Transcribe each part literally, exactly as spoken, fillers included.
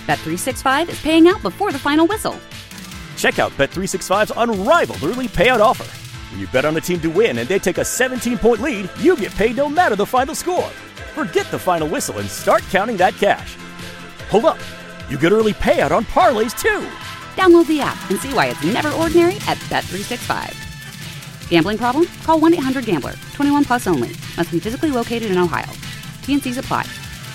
Bet three sixty-five is paying out before the final whistle. Check out Bet three sixty-five's unrivaled early payout offer. When you bet on a team to win and they take a seventeen-point lead, you get paid no matter the final score. Forget the final whistle and start counting that cash. Hold up. You get early payout on parlays, too. Download the app and see why it's never ordinary at Bet three sixty-five. Gambling problem? Call one eight hundred gambler. twenty-one plus only. Must be physically located in Ohio. T and C's apply.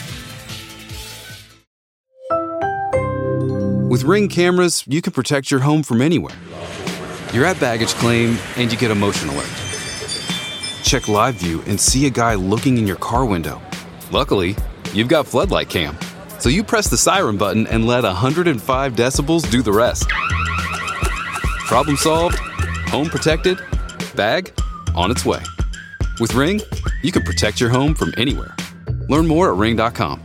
With Ring cameras, you can protect your home from anywhere. You're at baggage claim and you get a motion alert. Check live view and see a guy looking in your car window. Luckily, you've got Floodlight Cam. So you press the siren button and let one hundred five decibels do the rest. Problem solved, home protected, bag on its way. With Ring, you can protect your home from anywhere. Learn more at ring dot com.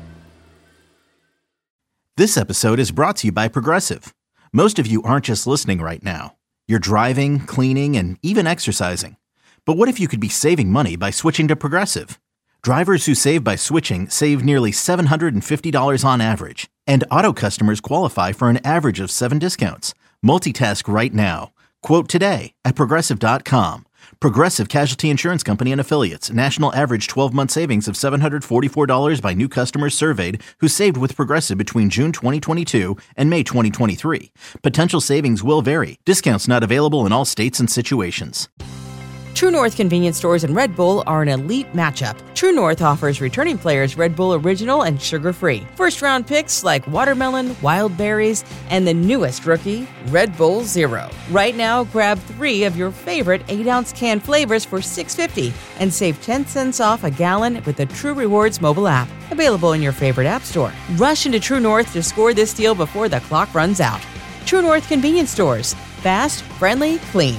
This episode is brought to you by Progressive. Most of you aren't just listening right now. You're driving, cleaning, and even exercising. But what if you could be saving money by switching to Progressive? Drivers who save by switching save nearly seven hundred fifty dollars on average. And auto customers qualify for an average of seven discounts. Multitask right now. Quote today at Progressive dot com. Progressive Casualty Insurance Company and Affiliates. National average twelve-month savings of seven hundred forty-four dollars by new customers surveyed who saved with Progressive between June twenty twenty-two and May twenty twenty-three. Potential savings will vary. Discounts not available in all states and situations. True North convenience stores and Red Bull are an elite matchup. True North offers returning players Red Bull Original and sugar-free. First-round picks like watermelon, wild berries, and the newest rookie, Red Bull Zero. Right now, grab three of your favorite eight-ounce can flavors for six dollars and fifty cents and save ten cents off a gallon with the True Rewards mobile app. Available in your favorite app store. Rush into True North to score this deal before the clock runs out. True North convenience stores. Fast, friendly, clean.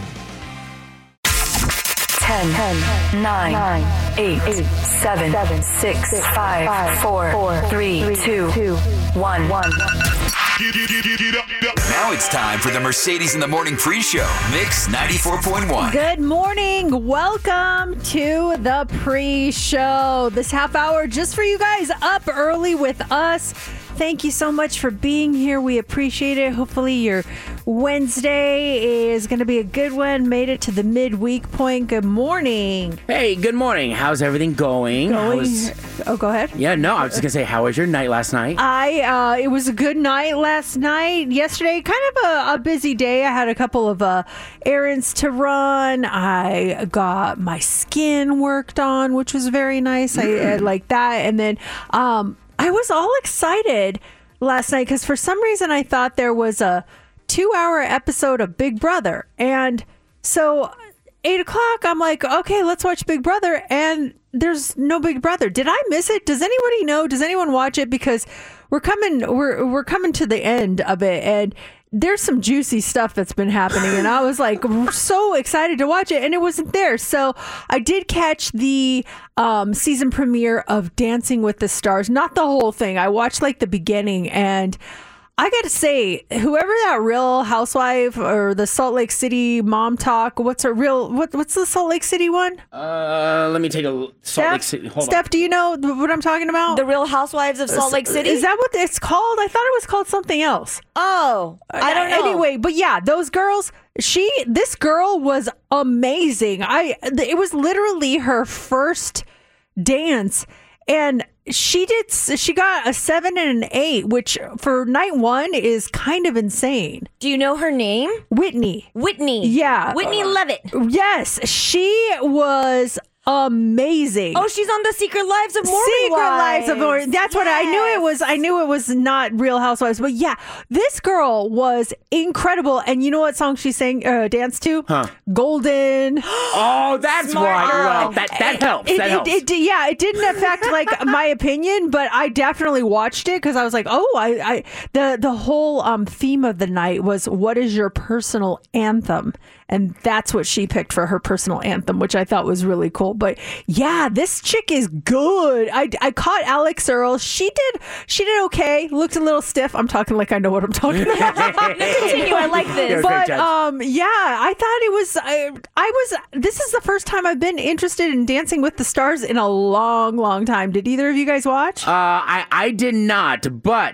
ten, ten, nine, eight, seven, six, five, four, three, two, one. Now it's time for the Mercedes in the Morning pre-show. Mix ninety-four point one. Good morning. Welcome to the pre-show. This half hour just for you guys up early with us. Thank you so much for being here. We appreciate it. Hopefully your Wednesday is going to be a good one. Made it to the midweek point. Good morning. Hey, good morning. How's everything going? Going? Was... Oh, go ahead. Yeah, no, I was just going to say, how was your night last night? I, uh, it was a good night last night. Yesterday, kind of a, a busy day. I had a couple of uh, errands to run. I got my skin worked on, which was very nice. Mm. I, I like that. And then, um, I was all excited last night because for some reason I thought there was a two-hour episode of Big Brother. And so eight o'clock, I'm like, okay, let's watch Big Brother. And there's no Big Brother. Did I miss it? Does anybody know? Does anyone watch it? Because we're coming, we're we're coming to the end of it, and there's some juicy stuff that's been happening, and I was like so excited to watch it, and it wasn't there. So I did catch the um, season premiere of Dancing with the Stars. Not the whole thing. I watched like the beginning, and I got to say, whoever that Real Housewife or the Salt Lake City Mom Talk, what's a real, what, what's the Salt Lake City one? Uh, let me take a Salt Steph, Lake City. Hold Steph, on. do you know what I'm talking about? The Real Housewives of Salt Lake City? Is that what it's called? I thought it was called something else. Oh, I don't know. Anyway, but yeah, those girls, she, this girl was amazing. I, it was literally her first dance, and she did, she got a seven and an eight, which for night one is kind of insane. Do you know her name? Whitney. Whitney. Yeah. Whitney Levitt. Yes. She was amazing. Oh, she's on the Secret Lives of Maury Secret Lives of Maury. That's yes. what I knew it was. I knew it was not Real Housewives, but yeah, this girl was incredible. And you know what song she sang, uh, danced to? Huh? Golden. Oh, that's Smart. why. Well, that that helps. It, that it, helps. It, it, yeah, it didn't affect like my opinion, but I definitely watched it because I was like, oh, I, I the the whole um theme of the night was what is your personal anthem. And that's what she picked for her personal anthem, which I thought was really cool. But yeah, this chick is good. I, I caught Alex Earl. She did she did okay. Looked a little stiff. I'm talking like I know what I'm talking about. Continue. I like this. But um, yeah, I thought it was. I, I was. This is the first time I've been interested in Dancing with the Stars in a long, long time. Did either of you guys watch? Uh, I I did not, but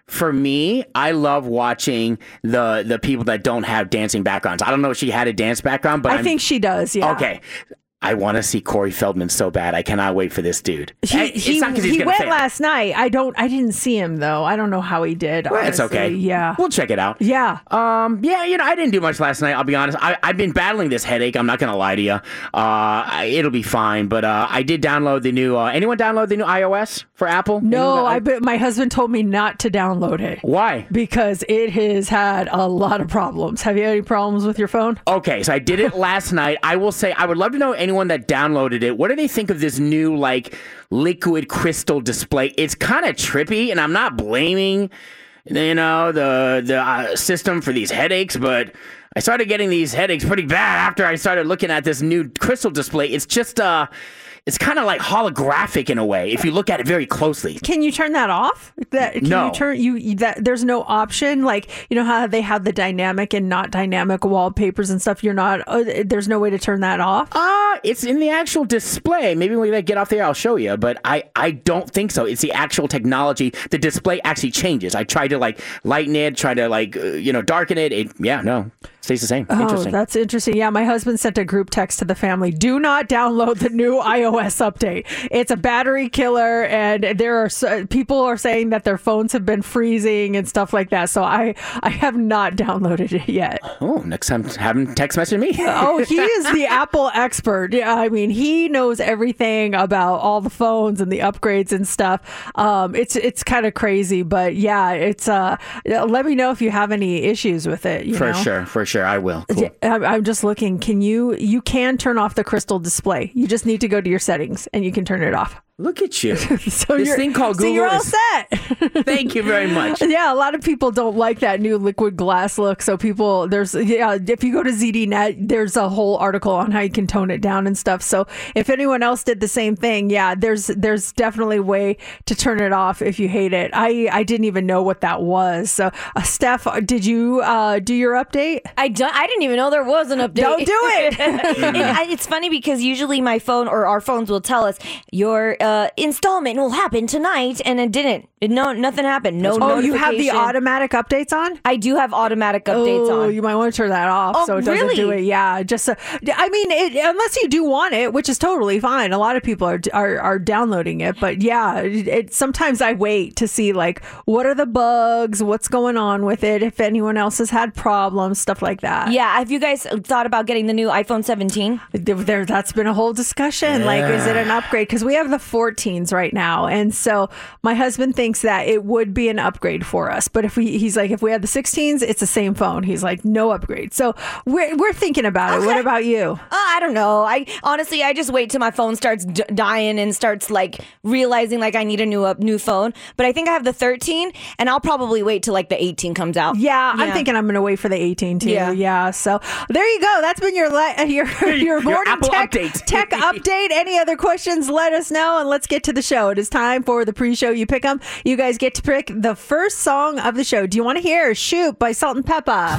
For me, I love watching the the people that don't have dancing backgrounds. I don't know if she had a dance background, but I I'm, think she does. Yeah. Okay. I want to see Corey Feldman so bad. I cannot wait for this dude. He, I- it's he, not 'cause he's he gonna went fail. last night. I don't. I didn't see him though. I don't know how he did. Well, it's honestly. okay. Yeah. We'll check it out. Yeah. Um. Yeah. You know, I didn't do much last night. I'll be honest. I, I've been battling this headache. I'm not gonna lie to you. Uh, I, it'll be fine. But uh, I did download the new. Uh, anyone download the new iOS for Apple? No, Anyone- I bet my husband told me not to download it. Why? Because it has had a lot of problems. Have you had any problems with your phone? Okay, so I did it last night. I will say I would love to know anyone that downloaded it. What do they think of this new like liquid crystal display? It's kind of trippy, and I'm not blaming, you know, the the uh, system for these headaches, but I started getting these headaches pretty bad after I started looking at this new crystal display. It's just uh it's kind of like holographic in a way if you look at it very closely. Can you turn that off? That can No. you turn you you- that there's no option, like you know how they have the dynamic and not dynamic wallpapers and stuff. You're not uh, there's no way to turn that off. Uh, it's in the actual display. Maybe when we get off there, I'll show you. But I, I don't think so. It's the actual technology. The display actually changes. I tried to like lighten it, try to like uh, you know darken it. It yeah no stays the same. Oh, Interesting. that's interesting. Yeah, my husband sent a group text to the family. Do not download the new iOS update. It's a battery killer, and there are so, people are saying that their phones have been freezing and stuff like that. So I, I have not downloaded it yet. Oh, next time have him text message me. Oh, he is the Apple expert. Yeah, I mean, he knows everything about all the phones and the upgrades and stuff. Um, it's it's kind of crazy, but yeah, it's. Uh, let me know if you have any issues with it. You For know? sure, for sure, I will. Cool. Yeah, I'm I'm just looking. Can you you can turn off the crystal display? You just need to go to your settings and you can turn it off. Look at you. So this you're- thing called so Google you're all is- set. Thank you very much. Yeah, a lot of people don't like that new liquid glass look. So people, there's yeah, if you go to Z D Net, there's a whole article on how you can tone it down and stuff. So if anyone else did the same thing, yeah, there's there's definitely a way to turn it off if you hate it. I I didn't even know what that was. So uh, Steph, did you uh, do your update? I don't. I didn't even know there was an update. Don't do it. it I, it's funny because usually my phone or our phones will tell us your uh, installment will happen tonight, and it didn't. It, no, nothing happened. No. Oh, you have the notification. automatic updates on? I do have automatic updates oh, on. you might want to turn that off Oh, so it doesn't do really? it. Yeah, just uh, I mean, it, unless you do want it, which is totally fine. A lot of people are are, are downloading it, but yeah, it, it, sometimes I wait to see like what are the bugs, what's going on with it, if anyone else has had problems, stuff like that. Yeah, have you guys thought about getting the new iPhone seventeen? There, there- that's been a whole discussion. Like, is it an upgrade? Because we have the fourteens right now, and so my husband thinks that it would be an upgrade for us. But if we, he's like, if we had the sixteens, it's the same phone. He's like, no upgrade. So we're we're thinking about it. What about you? Uh, I don't know. I honestly, I just wait till my phone starts d- dying and starts like realizing like I need a new uh, new phone. But I think I have the thirteen, and I'll probably wait till like the eighteen comes out. Yeah, I'm thinking I'm going to wait for the eighteen too. Yeah. Yeah. So there you go. That's been your le- your your morning Apple tech update. tech update. Any other questions? Let us know, and let's get to the show. It is time for the pre-show. You pick them. You guys get to pick the first song of the show. Do you want to hear "Shoot" by Salt and Peppa?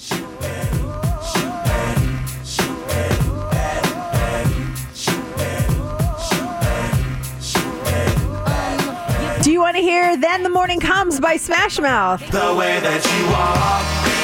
Do you want to hear "Then the Morning Comes" by Smash Mouth? The way that you walk,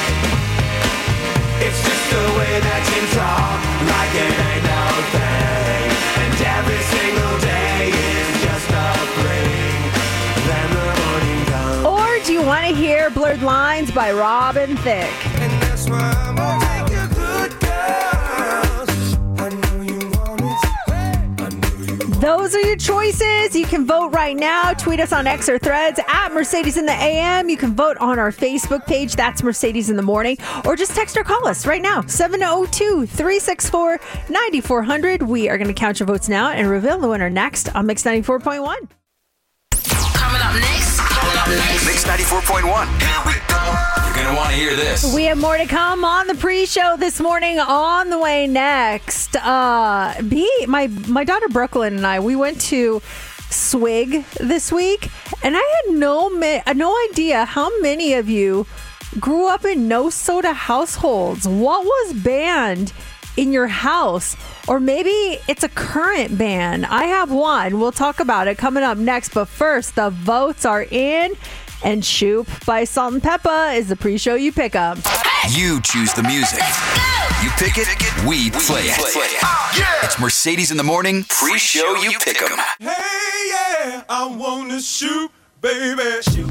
it's just the way that you talk, like it ain't no thing. And every single day is just a fling. Then the morning comes. Or do you want to hear "Blurred Lines" by Robin Thicke? And that's why I'm gonna take you good girls. I know you want it. I know you want it. Those are your choices. You can vote right now. Tweet us on X or Threads at Mercedes in the A M. You can vote on our Facebook page. That's Mercedes in the Morning. Or just text or call us right now. seven oh two, three six four, nine four zero zero. We are going to count your votes now and reveal the winner next on Mix ninety-four point one. Coming up next. Coming up next. Mix ninety-four point one. Here we go. You're going to want to hear this. We have more to come on the pre-show this morning. On the way next, uh, B, my my daughter Brooklyn and I, we went to Swig this week, and I had no ma- no idea how many of you grew up in no soda households. What was banned in your house? Or maybe it's a current ban. I have one. We'll talk about it coming up next. But first, the votes are in. And Shoop by Salt and Peppa is the pre-show you pick up. You choose the music. You pick it, we play it. It's Mercedes in the Morning, pre-show you pick 'em. Hey, yeah, I wanna shoot, baby. Shoot.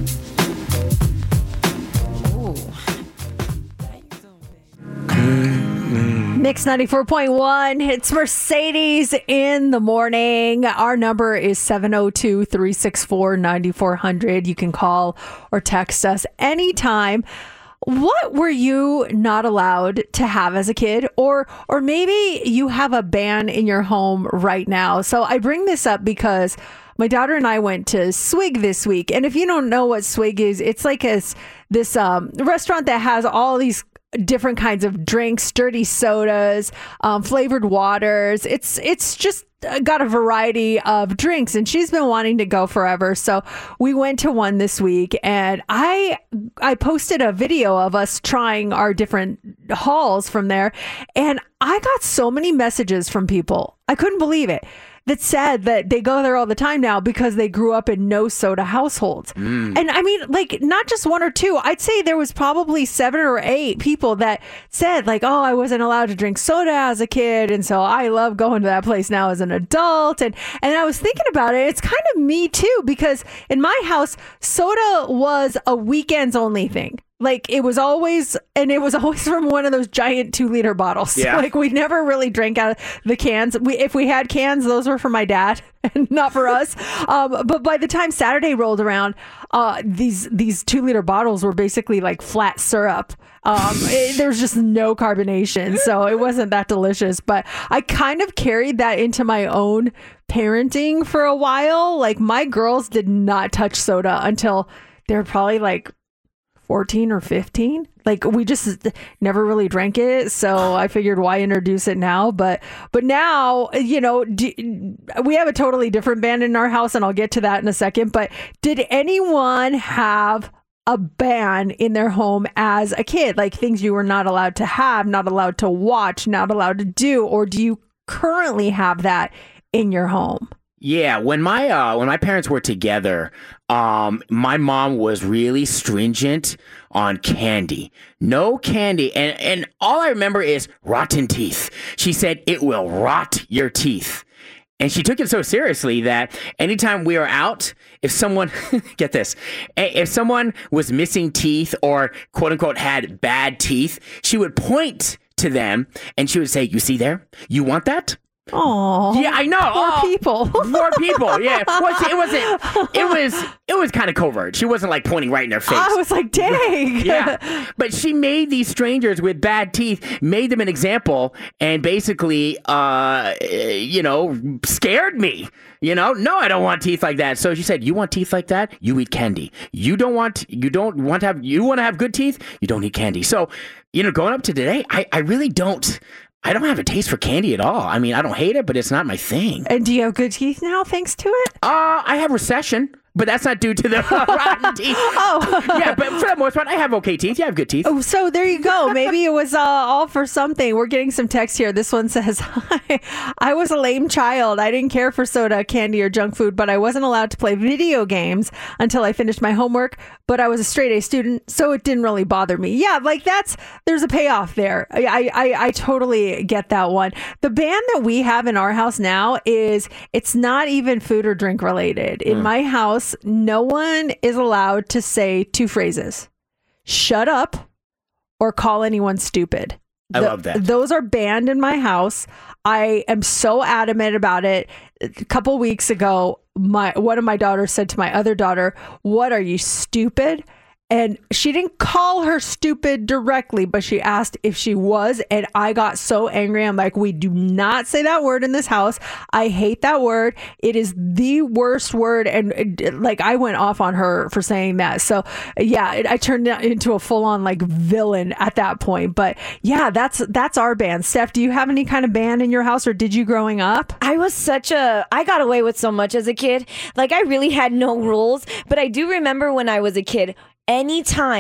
Mix ninety-four point one. It's Mercedes in the morning. Our number is seven oh two, three six four, nine four zero zero. You can call or text us anytime. What were you not allowed to have as a kid? Or or maybe you have a ban in your home right now. So I bring this up because my daughter and I went to Swig this week. And if you don't know what Swig is, it's like a, this um, restaurant that has all these different kinds of drinks, dirty sodas, um, flavored waters. It's it's just got a variety of drinks, and she's been wanting to go forever. So we went to one this week, and I I posted a video of us trying our different halls from there, and I got so many messages from people. I couldn't believe it. That said that they go there all the time now because they grew up in no soda households. Mm. And I mean, like, not just one or two. I'd say there was probably seven or eight people that said, like, oh, I wasn't allowed to drink soda as a kid, and so I love going to that place now as an adult. And and I was thinking about it. It's kind of me too, because in my house, soda was a weekends only thing. Like, it was always, and it was always from one of those giant two liter bottles. Yeah. Like, we never really drank out of the cans. We, if we had cans, those were for my dad and not for us. Um, but by the time Saturday rolled around, uh, these these two liter bottles were basically like flat syrup. Um, it, there was just no carbonation, so it wasn't that delicious. But I kind of carried that into my own parenting for a while. Like, my girls did not touch soda until they were probably like fourteen or fifteen. Like, we just never really drank it, so I figured why introduce it now. But but now, you know, do, we have a totally different band in our house, and I'll get to that in a second. But did anyone have a ban in their home as a kid? Like, things you were not allowed to have, not allowed to watch, not allowed to do? Or do you currently have that in your home? Yeah, when my uh, when my parents were together, um, my mom was really stringent on candy. No candy. And, and all I remember is rotten teeth. She said it will rot your teeth. And she took it so seriously that anytime we were out, if someone, get this, if someone was missing teeth or quote unquote had bad teeth, she would point to them and she would say, you see there? You want that? Oh, yeah, I know. Poor oh, people. Poor people. Yeah. Well, see, it wasn't. It was. It was kind of covert. She wasn't like pointing right in their face. I was like, dang. Yeah. But she made these strangers with bad teeth, made them an example, and basically, uh, you know, scared me. You know, no, I don't want teeth like that. So she said, "You want teeth like that? You eat candy. You don't want. You don't want to have. You want to have good teeth. You don't eat candy." So, you know, going up to today, I, I really don't. I don't have a taste for candy at all. I mean, I don't hate it, but it's not my thing. And do you have good teeth now thanks to it? Uh, I have recession, but that's not due to the rotten teeth. Oh. Yeah, but for the most part, I have okay teeth. Yeah, I have good teeth. Oh, so there you go. Maybe it was uh, all for something. We're getting some text here. This one says, Hi, I was a lame child. I didn't care for soda, candy, or junk food, but I wasn't allowed to play video games until I finished my homework. But I was a straight A student, so it didn't really bother me. Yeah, like that's, there's a payoff there. I, I, I totally get that one. The ban that we have in our house now is, it's not even food or drink related. In mm. my house, no one is allowed to say two phrases: shut up or call anyone stupid. I the, love that. Those are banned in my house. I am so adamant about it. A couple weeks ago, my one of my daughters said to my other daughter, "What, are you stupid?" And she didn't call her stupid directly, but she asked if she was. And I got so angry. I'm like, we do not say that word in this house. I hate that word. It is the worst word. And like, I went off on her for saying that. So yeah, it, I turned into a full on like villain at that point. But yeah, that's, that's our band. Steph, do you have any kind of band in your house, or did you growing up? I was such a, I got away with so much as a kid. Like, I really had no rules, but I do remember when I was a kid, anytime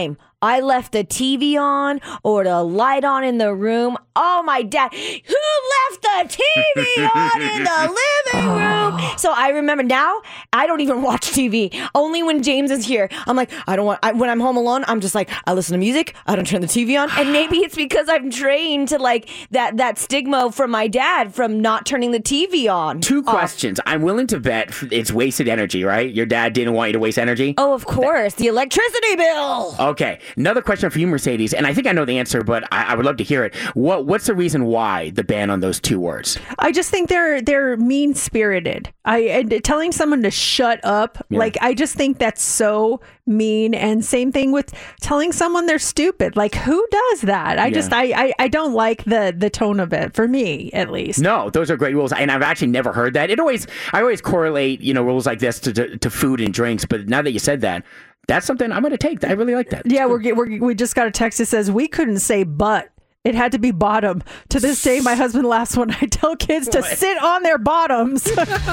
I left the T V on or the light on in the room. Oh, my dad, who left the T V on in the living room? So I remember now, I don't even watch T V. Only when James is here. I'm like, I don't want, I, when I'm home alone, I'm just like, I listen to music. I don't turn the T V on. And maybe it's because I'm trained to like that, that stigma from my dad from not turning the T V on. Two questions. I'm willing to bet it's wasted energy, right? Your dad didn't want you to waste energy? Oh, of course. The electricity bill. Okay. Another question for you, Mercedes, and I think I know the answer, but I, I would love to hear it. What What's the reason why the ban on those two words? I just think they're they're mean spirited. I and telling someone to shut up, Yeah. like I just think that's so mean. And same thing with telling someone they're stupid. Like who does that? I Yeah. just I, I I don't like the the tone of it, for me at least. No, those are great rules, and I've actually never heard that. It always, I always correlate, you know, rules like this to to, to food and drinks. But now that you said that, that's something I'm going to take. I really like that. Yeah, we're, get- we're we just got a text that says we couldn't say but. It had to be bottom. To this day, my husband laughs when I tell kids to sit on their bottoms.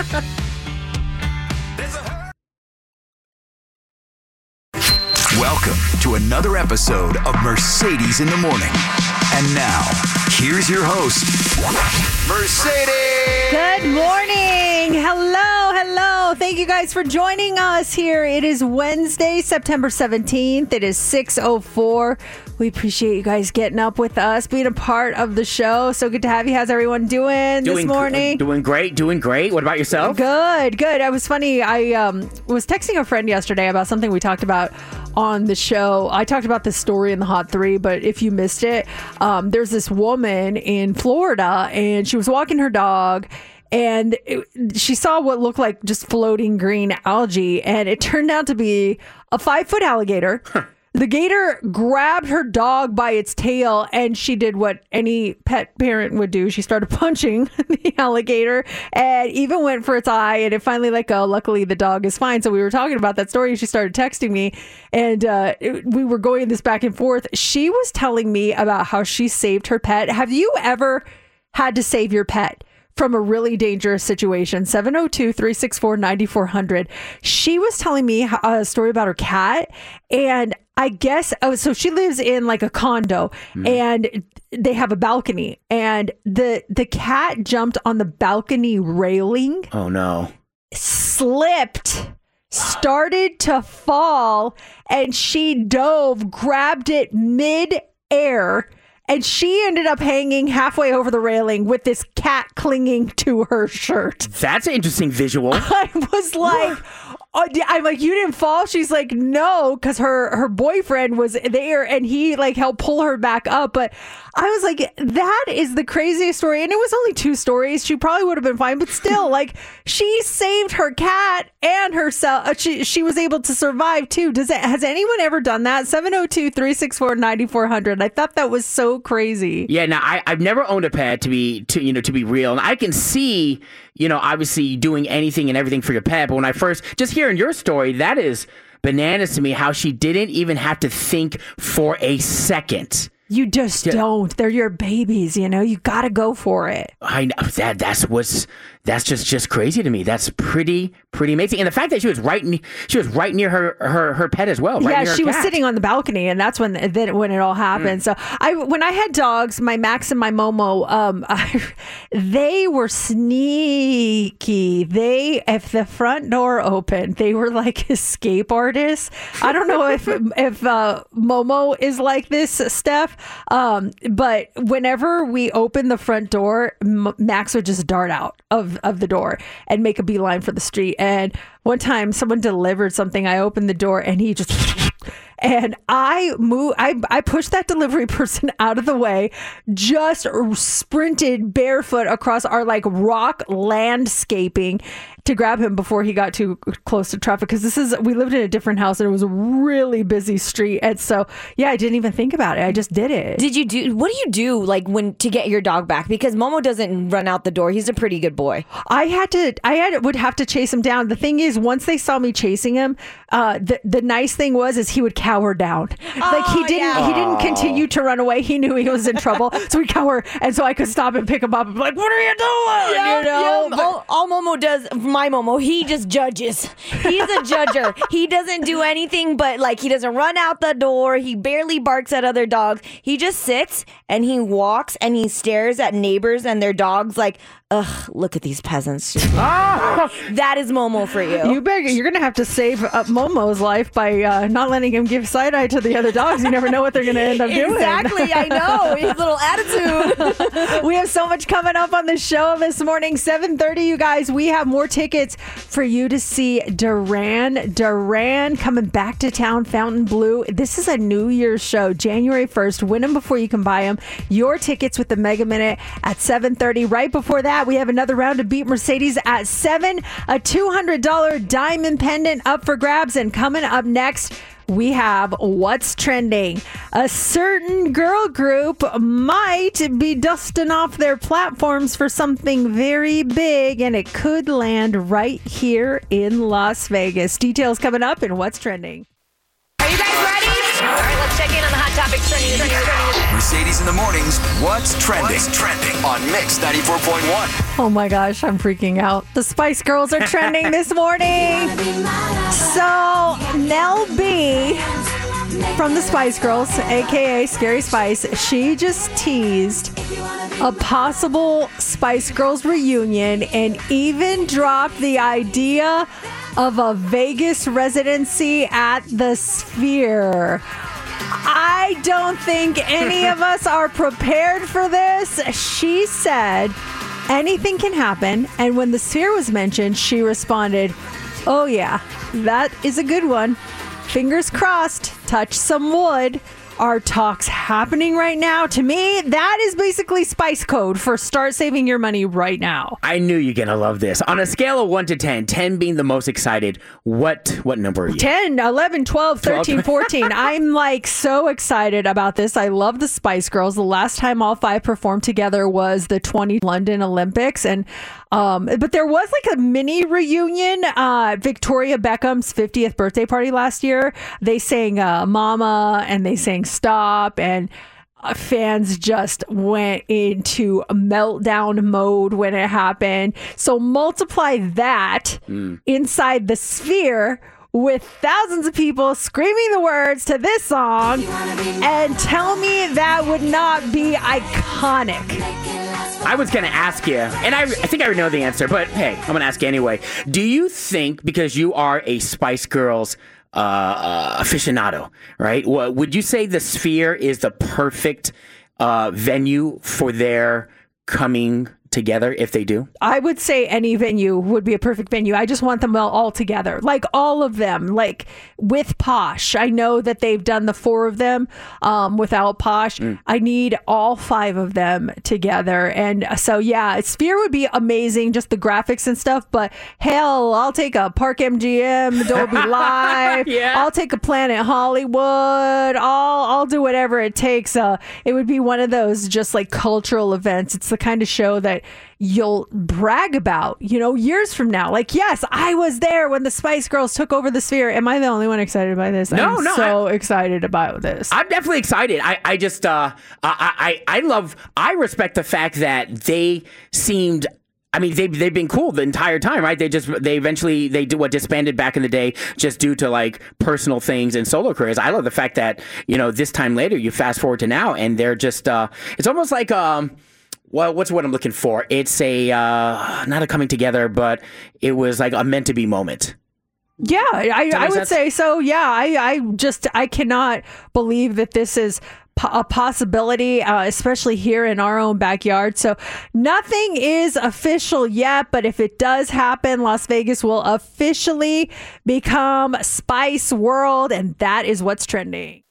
Welcome to another episode of Mercedes in the Morning. And now, here's your host, Mercedes. Good morning. Hello, hello. Thank you guys for joining us here. It is Wednesday, September seventeenth. It is six oh four. We appreciate you guys getting up with us, being a part of the show. So good to have you. How's everyone doing, Doing this morning? Doing great, doing great. What about yourself? Good, good. I was funny. I um, was texting a friend yesterday about something we talked about on the show. I talked about this story in the Hot Three, but if you missed it, um, there's this woman in Florida, and she was walking her dog, and it, she saw what looked like just floating green algae, and it turned out to be a five-foot alligator. The gator grabbed her dog by its tail, and she did what any pet parent would do. She started punching the alligator and even went for its eye, and it finally let go. Luckily, the dog is fine. So we were talking about that story, and she started texting me, and uh, it, we were going this back and forth. She was telling me about how she saved her pet. Have you ever had to save your pet from a really dangerous situation? seven oh two, three six four, nine four hundred. She was telling me a story about her cat, and I guess, oh, so she lives in like a condo, mm. and they have a balcony, and the the cat jumped on the balcony railing. Oh no. Slipped, started to fall, and she dove, grabbed it mid-air, and she ended up hanging halfway over the railing with this cat clinging to her shirt. That's an interesting visual. I was like, oh, I'm like, you didn't fall? She's like, no, because her, her boyfriend was there, and he like helped pull her back up. But I was like, that is the craziest story. And it was only two stories. She probably would have been fine. But still, like, she saved her cat and herself. Uh, she, she was able to survive, too. Does it, has anyone ever done that? seven oh two, three six four, nine four hundred. I thought that was so crazy. Yeah, now I, I've never owned a pet, to be to you know to be real, and I can see, you know, obviously doing anything and everything for your pet. But when I first just hearing your story, that is bananas to me. How she didn't even have to think for a second. You just yeah. don't. They're your babies, you know. You got to go for it. I know that. That's what's. That's just, just crazy to me. That's pretty pretty amazing, and the fact that she was right ne- she was right near her her, her pet as well. Right yeah, near her she was cat. sitting on the balcony, and that's when then when it all happened. Mm. So I when I had dogs, my Max and my Momo, um, I, they were sneaky. They if the front door opened, they were like escape artists. I don't know if if uh, Momo is like this, Steph, um, but whenever we opened the front door, M- Max would just dart out of. of the door and make a beeline for the street. And one time someone delivered something, I opened the door and he just and I moved I, I pushed that delivery person out of the way, just sprinted barefoot across our like rock landscaping to grab him before he got too close to traffic, because this is we lived in a different house and it was a really busy street. And so yeah, I didn't even think about it. I just did it. Did you do what do you do like when to get your dog back? Because Momo doesn't run out the door. He's a pretty good boy. I had to I had would have to chase him down. The thing is is, once they saw me chasing him, uh, the the nice thing was is he would cower down. Like he Oh, didn't yeah. he didn't continue to run away. He knew he was in trouble, so he'd cower, and so I could stop and pick him up and be like, "What are you doing?" Yeah, you know. yeah. But- all, all Momo does, my Momo, he just judges. He's a judger. He doesn't do anything but like he doesn't run out the door. He barely barks at other dogs. He just sits and he walks and he stares at neighbors and their dogs like, ugh, look at these peasants. That is Momo for you. You better, you're going to have to save uh, Momo's life by uh, not letting him give side eye to the other dogs. You never know what they're going to end up doing. Exactly, I know. His little attitude. We have so much coming up on the show this morning. seven thirty, you guys. We have more tickets for you to see Duran Duran coming back to town, Fountain Blue. This is a New Year's show, January first. Win them before you can buy them. Your tickets with the Mega Minute at seven thirty. Right before that, we have another round to beat Mercedes at seven. A two hundred dollars diamond pendant up for grabs. And coming up next, we have What's Trending. A certain girl group might be dusting off their platforms for something very big, and it could land right here in Las Vegas. Details coming up in What's Trending. Are you guys ready? All right, let's check in on the hot topics trending. trending, trending. Mercedes in the mornings. What's trending? What's trending on Mix ninety-four point one. Oh my gosh, I'm freaking out. The Spice Girls are trending this morning. So, Nell B from the Spice Girls, aka Scary Spice, she just teased a possible Spice Girls reunion and even dropped the idea of a Vegas residency at the Sphere. I don't think any of us are prepared for this. She said anything can happen, and when the Sphere was mentioned, she responded, "Oh yeah, that is a good one. Fingers crossed, touch some wood." Are talks happening right now? To me, that is basically Spice code for start saving your money right now. I knew you're gonna love this. On a scale of one to ten, ten being the most excited, what what number are you? ten, eleven, twelve, thirteen, fourteen. I'm like so excited about this. I love the Spice Girls. The last time all five performed together was the twenty London Olympics. And um, but there was like a mini reunion. Uh, Victoria Beckham's fiftieth birthday party last year. They sang uh, Mama and they sang Stop, and uh, fans just went into meltdown mode when it happened. So multiply that mm. inside the Sphere with thousands of people screaming the words to this song, and tell me that would not be iconic. I was going to ask you, and I, I think I know the answer, but hey, I'm going to ask you anyway. Do you think, because you are a Spice Girls uh, uh, aficionado, right? Well, would you say the Sphere is the perfect uh, venue for their coming together if they do? I would say any venue would be a perfect venue. I just want them all, all together, like all of them, like with Posh. I know that they've done the four of them um, without Posh. Mm. I need all five of them together. And so, yeah, Sphere would be amazing, just the graphics and stuff. But hell, I'll take a Park M G M, Dolby Live. Yeah. I'll take a Planet Hollywood. I'll, I'll do whatever it takes. Uh, it would be one of those just like cultural events. It's the kind of show that you'll brag about, you know, years from now. Like, yes, I was there when the Spice Girls took over the Sphere. Am I the only one excited by this? No, I'm no, so I, excited about this. I'm definitely excited. I, I just, uh, I, I, I love, I respect the fact that they seemed, I mean, they, they've been cool the entire time, right? They just, they eventually, they did what disbanded back in the day just due to like personal things and solo careers. I love the fact that, you know, this time later, you fast forward to now and they're just, uh, it's almost like, um, well, what's what I'm looking for? It's a, uh, not a coming together, but it was like a meant to be moment. Yeah, I, I would sense? say so. Yeah, I, I just, I cannot believe that this is a possibility, uh, especially here in our own backyard. So nothing is official yet, but if it does happen, Las Vegas will officially become Spice World, and that is what's trending.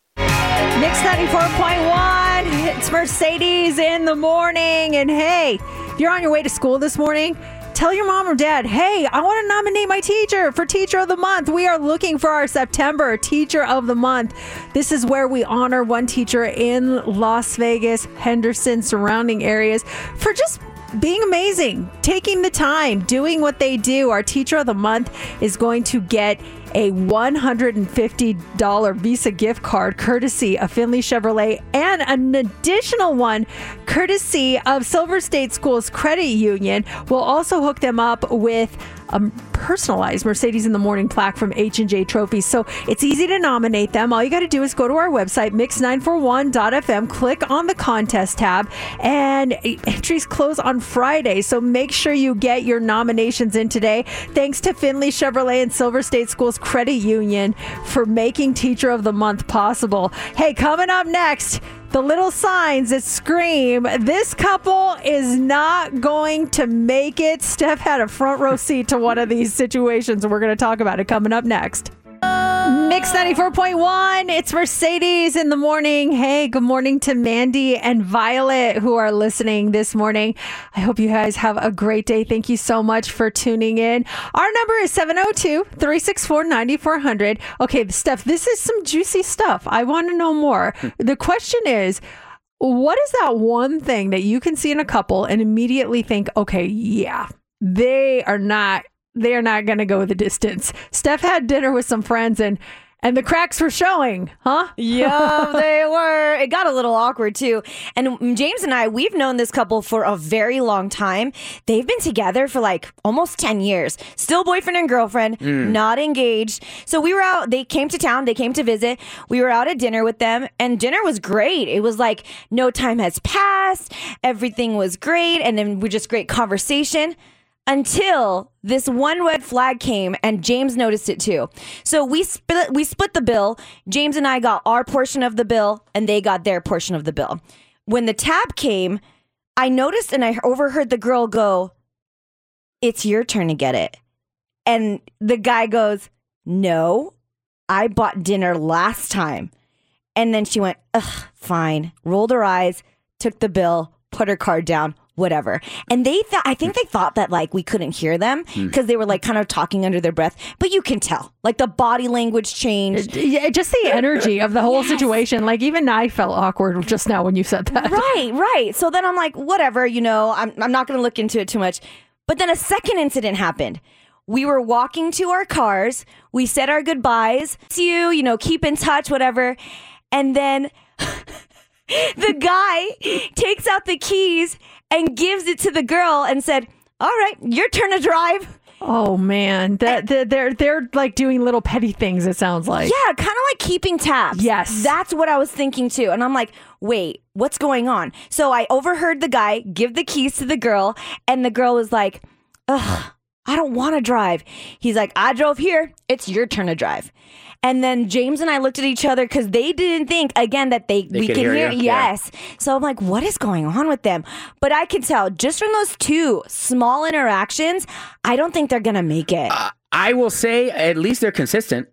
Mix ninety-four point one, it's Mercedes in the morning. And hey, if you're on your way to school this morning, tell your mom or dad, hey, I want to nominate my teacher for Teacher of the Month. We are looking for our September Teacher of the Month. This is where we honor one teacher in Las Vegas, Henderson, surrounding areas for just being amazing, taking the time, doing what they do. Our Teacher of the Month is going to get a one hundred fifty dollars Visa gift card courtesy of Findlay Chevrolet and an additional one courtesy of Silver State Schools Credit Union. We'll also hook them up with a personalized Mercedes in the Morning plaque from H and J Trophies. So it's easy to nominate them. All you got to do is go to our website, mix nine four one dot f m, click on the contest tab, and entries close on Friday. So make sure you get your nominations in today. Thanks to Findlay Chevrolet and Silver State Schools Credit Union for making Teacher of the Month possible. Hey, coming up next, the little signs that scream, this couple is not going to make it. Steph had a front row seat to one of these situations, and we're going to talk about it coming up next. Mix ninety-four point one, it's Mercedes in the Morning. Hey, good morning to Mandy and Violet who are listening this morning. I hope you guys have a great day. Thank you so much for tuning in. Our number is seven oh two, three six four, nine four zero zero. Okay, Steph, this is some juicy stuff. I want to know more. The question is, what is that one thing that you can see in a couple and immediately think, okay, yeah, they are not They're not going to go the distance. Steph had dinner with some friends and and the cracks were showing, huh? Yeah, they were. It got a little awkward too. And James and I, we've known this couple for a very long time. They've been together for like almost ten years. Still boyfriend and girlfriend, mm. not engaged. So we were out, they came to town, they came to visit. We were out at dinner with them and dinner was great. It was like no time has passed. Everything was great. And then we just great conversation. Until this one red flag came and James noticed it too. So we split we split the bill. James and I got our portion of the bill and they got their portion of the bill. When the tab came, I noticed and I overheard the girl go, "It's your turn to get it." And the guy goes, "No, I bought dinner last time." And then she went, "Ugh, fine." Rolled her eyes, took the bill, put her card down. Whatever. And they thought, I think they thought that like we couldn't hear them because mm. they were like kind of talking under their breath, but you can tell like the body language changed. Yeah, just the energy of the whole yes. situation. Like even I felt awkward just now when you said that. Right, right. So then I'm like, whatever, you know, I'm, I'm not going to look into it too much. But then a second incident happened. We were walking to our cars. We said our goodbyes. See you, you know, keep in touch, whatever. And then the guy takes out the keys and gives it to the girl and said, "All right, your turn to drive." Oh man, that they're, they're they're like doing little petty things. It sounds like yeah, kind of like keeping tabs. Yes, that's what I was thinking too. And I'm like, wait, what's going on? So I overheard the guy give the keys to the girl, and the girl was like, "Ugh, I don't want to drive." He's like, "I drove here. It's your turn to drive." And then James and I looked at each other because they didn't think, again, that they, they we could can hear hear. you. Yes. Yeah. So I'm like, what is going on with them? But I could tell just from those two small interactions, I don't think they're going to make it. Uh, I will say at least they're consistent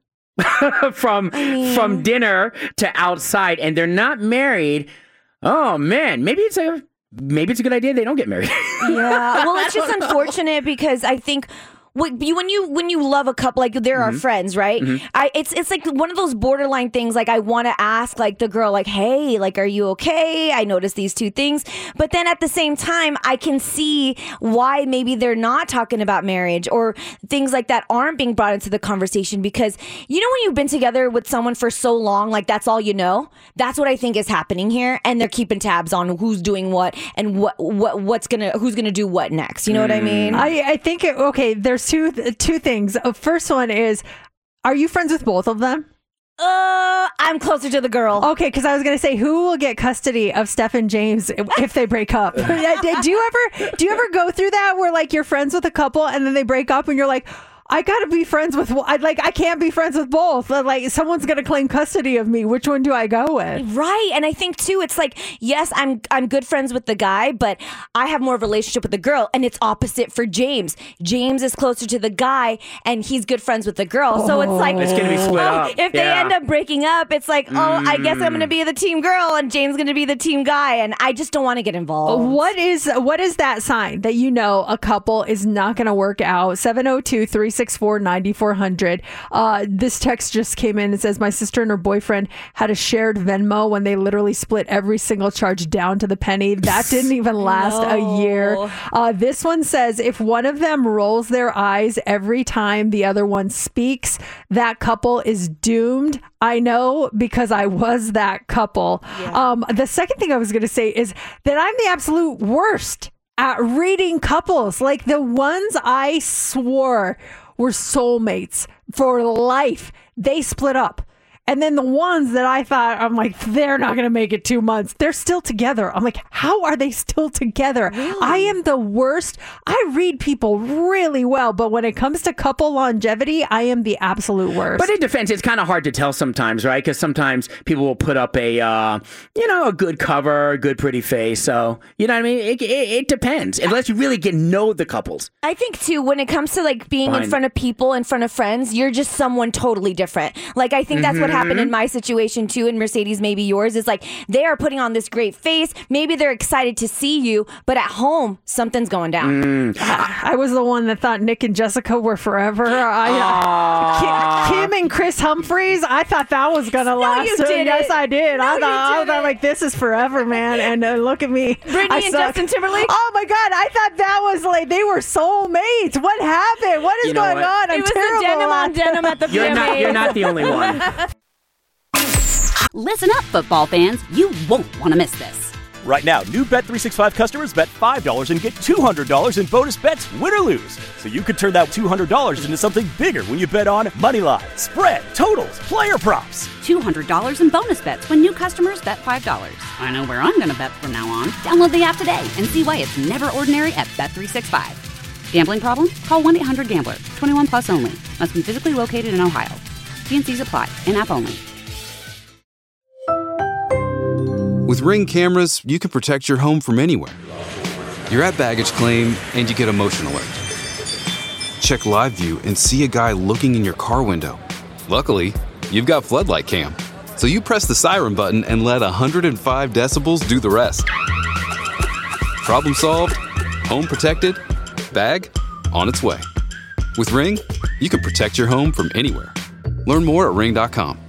from I mean, from dinner to outside, and they're not married. Oh, man. Maybe it's a maybe it's a good idea they don't get married. Yeah. Well, it's just unfortunate because I think when you when you love a couple, like they're mm-hmm. our friends, right? Mm-hmm. I it's it's like one of those borderline things. Like I want to ask like the girl, like, hey, like, are you okay? I noticed these two things, but then at the same time, I can see why maybe they're not talking about marriage or things like that aren't being brought into the conversation because you know when you've been together with someone for so long, like that's all you know. That's what I think is happening here, and they're keeping tabs on who's doing what and what what what's gonna who's gonna do what next. You know mm. what I mean? I I think it, okay. There's two two things. First one is, are you friends with both of them? Uh, I'm closer to the girl. Okay, because I was gonna say, who will get custody of Steph and James if they break up? do you ever do you ever go through that where like you're friends with a couple and then they break up and you're like, I gotta be friends with, I like, I can't be friends with both. Like, someone's gonna claim custody of me. Which one do I go with? Right, and I think too, it's like, yes, I'm I'm good friends with the guy, but I have more of a relationship with the girl, and it's opposite for James. James is closer to the guy, and he's good friends with the girl. Oh. So it's like, it's gonna be split oh, up. If they yeah. end up breaking up, it's like, oh, mm. I guess I'm gonna be the team girl, and James gonna be the team guy, and I just don't want to get involved. What is what is that sign that you know a couple is not gonna work out? seven oh two, three six four, nine four zero zero. Uh, this text just came in. It says, my sister and her boyfriend had a shared Venmo when they literally split every single charge down to the penny. That didn't even last No. a year. Uh, this one says, if one of them rolls their eyes every time the other one speaks, that couple is doomed. I know because I was that couple. Yeah. Um, the second thing I was going to say is that I'm the absolute worst at reading couples. Like the ones I swore were soulmates for life, they split up. And then the ones that I thought, I'm like, they're not going to make it two months. They're still together. I'm like, how are they still together? Really? I am the worst. I read people really well, but when it comes to couple longevity, I am the absolute worst. But in defense, it's kind of hard to tell sometimes, right? Because sometimes people will put up a, uh, you know, a good cover, a good pretty face. So, you know what I mean? It, it, it depends. Unless you really get to know the couples. I think too, when it comes to like being Fine. in front of people, in front of friends, you're just someone totally different. Like I think that's what happened in my situation too, and Mercedes, maybe yours, is like they are putting on this great face. Maybe they're excited to see you, but at home, something's going down. Mm. I was the one that thought Nick and Jessica were forever. I, Kim, Kim and Chris Humphreys, I thought that was going to last. you didn't. Yes, I did. No, I you thought, I didn't. thought like, this is forever, man. And uh, look at me. Britney I and suck. Justin Timberlake? Oh my God. I thought that was like, they were soulmates. What happened? What is You know going what? on? I'm It was the terrible denim on at- denim at the You're V M As. not, you're not the only one. Listen up, football fans. You won't want to miss this. Right now, new Bet three sixty-five customers bet five dollars and get two hundred dollars in bonus bets, win or lose. So you could turn that two hundred dollars into something bigger when you bet on moneyline, spread, totals, player props. two hundred dollars in bonus bets when new customers bet five dollars. I know where I'm going to bet from now on. Download the app today and see why it's never ordinary at Bet three sixty-five. Gambling problem? Call one eight hundred gambler. twenty-one plus only. Must be physically located in Ohio. T and C's apply. In-app only. With Ring cameras, you can protect your home from anywhere. You're at baggage claim and you get a motion alert. Check live view and see a guy looking in your car window. Luckily, you've got floodlight cam. So you press the siren button and let one hundred five decibels do the rest. Problem solved, home protected, bag on its way. With Ring, you can protect your home from anywhere. Learn more at ring dot com.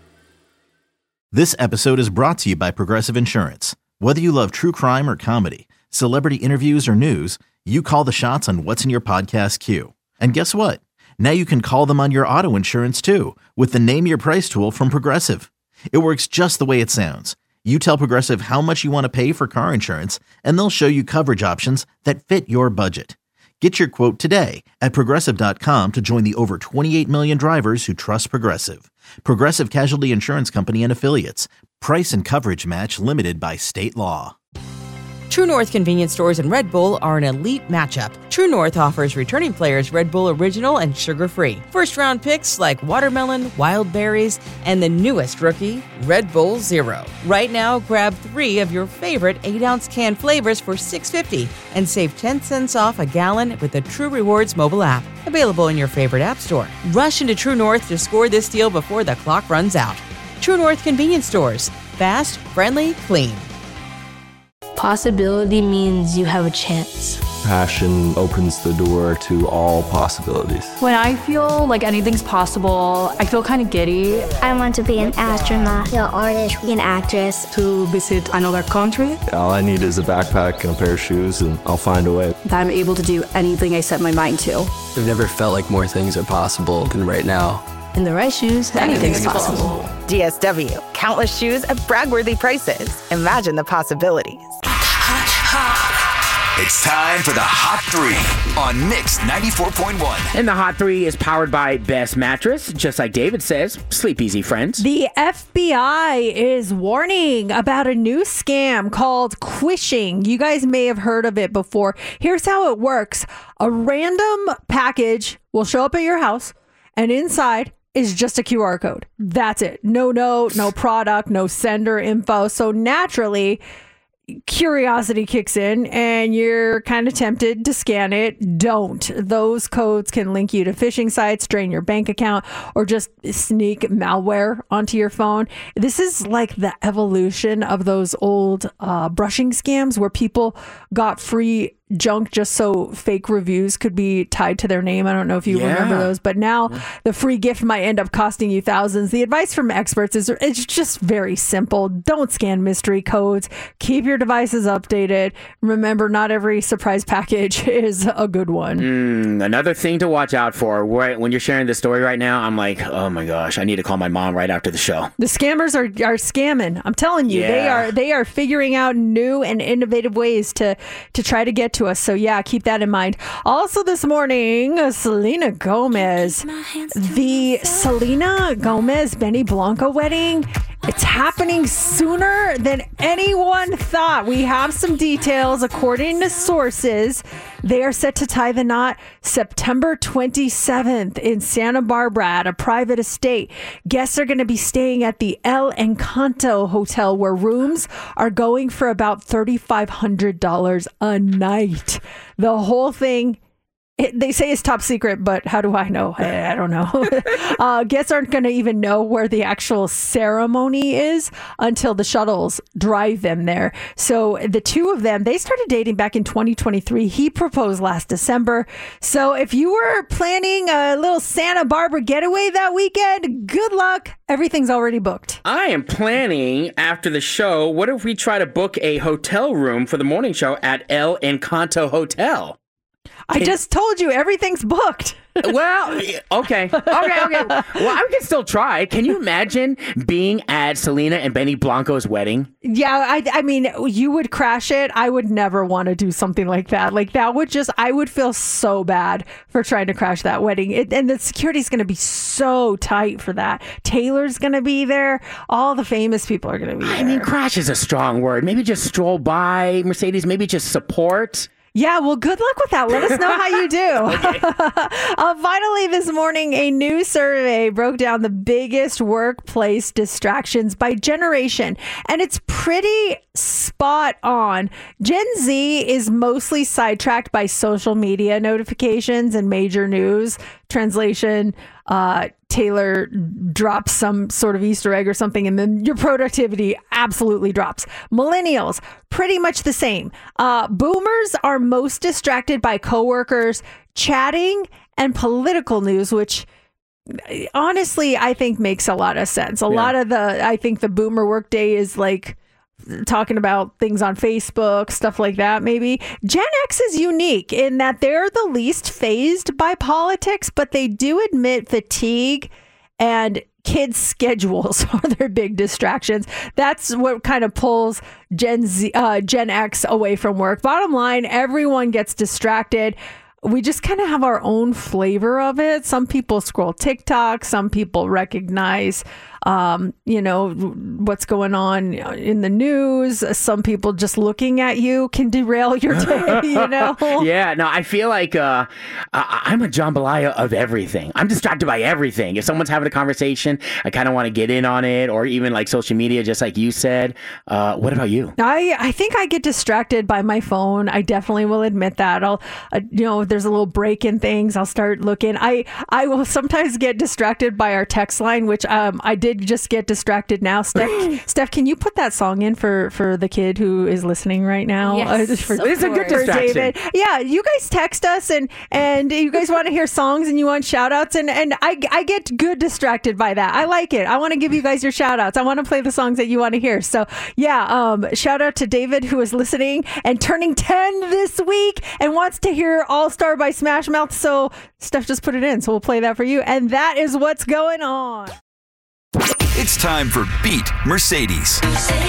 This episode is brought to you by Progressive Insurance. Whether you love true crime or comedy, celebrity interviews or news, you call the shots on what's in your podcast queue. And guess what? Now you can call them on your auto insurance too with the Name Your Price tool from Progressive. It works just the way it sounds. You tell Progressive how much you want to pay for car insurance, and they'll show you coverage options that fit your budget. Get your quote today at Progressive dot com to join the over twenty-eight million drivers who trust Progressive. Progressive Casualty Insurance Company and Affiliates. Price and coverage match limited by state law. True North convenience stores and Red Bull are an elite matchup. True North offers returning players Red Bull Original and sugar-free. First-round picks like watermelon, wild berries, and the newest rookie, Red Bull Zero. Right now, grab three of your favorite eight-ounce can flavors for six dollars and fifty cents and save ten cents off a gallon with the True Rewards mobile app. Available in your favorite app store. Rush into True North to score this deal before the clock runs out. True North convenience stores. Fast, friendly, clean. Possibility means you have a chance. Passion opens the door to all possibilities. When I feel like anything's possible, I feel kind of giddy. I want to be an astronaut, an artist, an actress. To visit another country. All I need is a backpack and a pair of shoes, and I'll find a way. That I'm able to do anything I set my mind to. I've never felt like more things are possible than right now. In the right shoes, anything's, anything's possible. possible. D S W, countless shoes at brag-worthy prices. Imagine the possibilities. It's time for the Hot Three on Mix ninety-four point one. And the Hot Three is powered by Best Mattress. Just like David says, sleep easy, friends. The F B I is warning about a new scam called Quishing. You guys may have heard of it before. Here's how it works. A random package will show up at your house, and inside is just a Q R code. That's it. No note, no product, no sender info. So naturally, curiosity kicks in and you're kind of tempted to scan it. Don't. Those codes can link you to phishing sites, drain your bank account, or just sneak malware onto your phone. This is like the evolution of those old uh, brushing scams where people got free junk just so fake reviews could be tied to their name. I don't know if you Yeah. remember those, but now the free gift might end up costing you thousands. The advice from experts is it's just very simple. Don't scan mystery codes. Keep your devices updated. Remember, not every surprise package is a good one. Mm, another thing to watch out for. Right, when you're sharing this story right now, I'm like, oh my gosh, I need to call my mom right after the show. The scammers are, are scamming. I'm telling you, they Yeah. are they are figuring out new and innovative ways to to try to get to us. So yeah, keep that in mind. Also this morning, uh, Selena Gomez, the Selena Gomez Benny Blanco wedding. It's happening sooner than anyone thought. We have some details according to sources. They are set to tie the knot September twenty-seventh in Santa Barbara at a private estate. Guests are going to be staying at the El Encanto Hotel, where rooms are going for about thirty-five hundred dollars a night. The whole thing, it, they say it's top secret, but how do I know? I, I don't know. uh, guests aren't going to even know where the actual ceremony is until the shuttles drive them there. So the two of them, they started dating back in twenty twenty-three. He proposed last December. So if you were planning a little Santa Barbara getaway that weekend, good luck. Everything's already booked. I am planning after the show, what if we try to book a hotel room for the morning show at El Encanto Hotel? I just told you everything's booked. Well, okay. Okay, okay. Well, I can still try. Can you imagine being at Selena and Benny Blanco's wedding? Yeah, I, I mean, you would crash it. I would never want to do something like that. Like, that would just, I would feel so bad for trying to crash that wedding. It, and the security's going to be so tight for that. Taylor's going to be there. All the famous people are going to be there. I mean, crash is a strong word. Maybe just stroll by, Mercedes. Maybe just support. Yeah, well, good luck with that. Let us know how you do. uh, finally, this morning, a new survey broke down the biggest workplace distractions by generation, and it's pretty spot on. Gen Z is mostly sidetracked by social media notifications and major news. Translation, uh, Taylor drops some sort of Easter egg or something, and then your productivity absolutely drops. Millennials, pretty much the same. Uh, boomers are most distracted by coworkers, chatting, and political news, which honestly, I think makes a lot of sense. A Yeah. lot of the, I think the boomer workday is like talking about things on Facebook, stuff like that, maybe. Gen X is unique in that they're the least phased by politics, but they do admit fatigue and kids' schedules are their big distractions. That's what kind of pulls Gen Z, uh, Gen X away from work. Bottom line, everyone gets distracted. We just kind of have our own flavor of it. Some people scroll TikTok. Some people recognize, um, you know, what's going on in the news. Some people just looking at you can derail your day, you know? Yeah, no, I feel like uh, I- I'm a jambalaya of everything. I'm distracted by everything. If someone's having a conversation, I kind of want to get in on it, or even like social media, just like you said. Uh, what about you? I, I think I get distracted by my phone. I definitely will admit that. I'll, uh, you know, if there's a little break in things, I'll start looking. I, I will sometimes get distracted by our text line, which um, I did just get distracted now. Steph, Steph, can you put that song in for, for the kid who is listening right now? Yes, Uh, for, of It's a good for distraction. David. Yeah, you guys text us and, and you guys want to hear songs and you want shout outs. And, and I, I get good distracted by that. I like it. I want to give you guys your shout outs. I want to play the songs that you want to hear. So yeah, um, shout out to David who is listening and turning ten this week and wants to hear All Star by Smash Mouth. So Steph just put it in. So we'll play that for you. And that is what's going on. It's time for Beat Mercedes.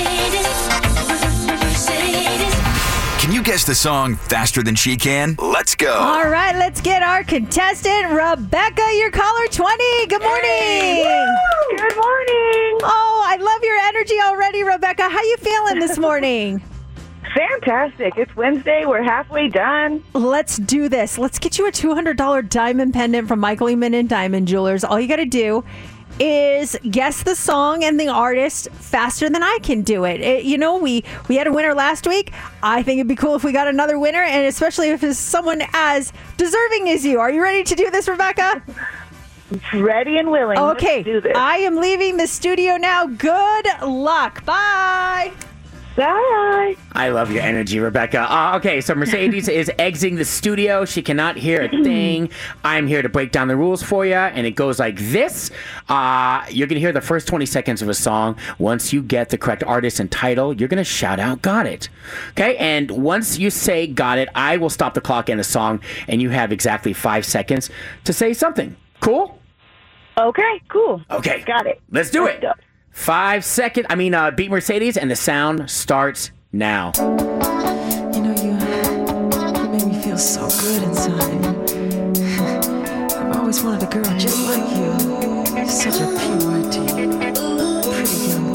Can you guess the song faster than she can? Let's go. All right, let's get our contestant, Rebecca, your caller twenty. Good morning. Good morning. Oh, I love your energy already, Rebecca. How you feeling this morning? Fantastic. It's Wednesday. We're halfway done. Let's do this. Let's get you a two hundred dollars diamond pendant from Michael Eman and Diamond Jewelers. All you got to do is guess the song and the artist faster than I can do it. it. You know, we, we had a winner last week. I think it'd be cool if we got another winner, and especially if it's someone as deserving as you. Are you ready to do this, Rebecca? Ready and willing. Okay. Let's do this. I am leaving the studio now. Good luck. Bye. Bye. I love your energy, Rebecca. Uh, okay, so Mercedes is exiting the studio. She cannot hear a thing. I'm here to break down the rules for you, and it goes like this. Uh, you're going to hear the first twenty seconds of a song. Once you get the correct artist and title, you're going to shout out, got it. Okay, and once you say got it, I will stop the clock in a song, and you have exactly five seconds to say something. Cool? Okay, cool. Okay. Got it. Let's do Let's it. go. Five seconds. I mean, uh, beat Mercedes, and the sound starts now. You know, you, you make me feel so good inside. I've always wanted a girl just like you. You're such a pure, pretty young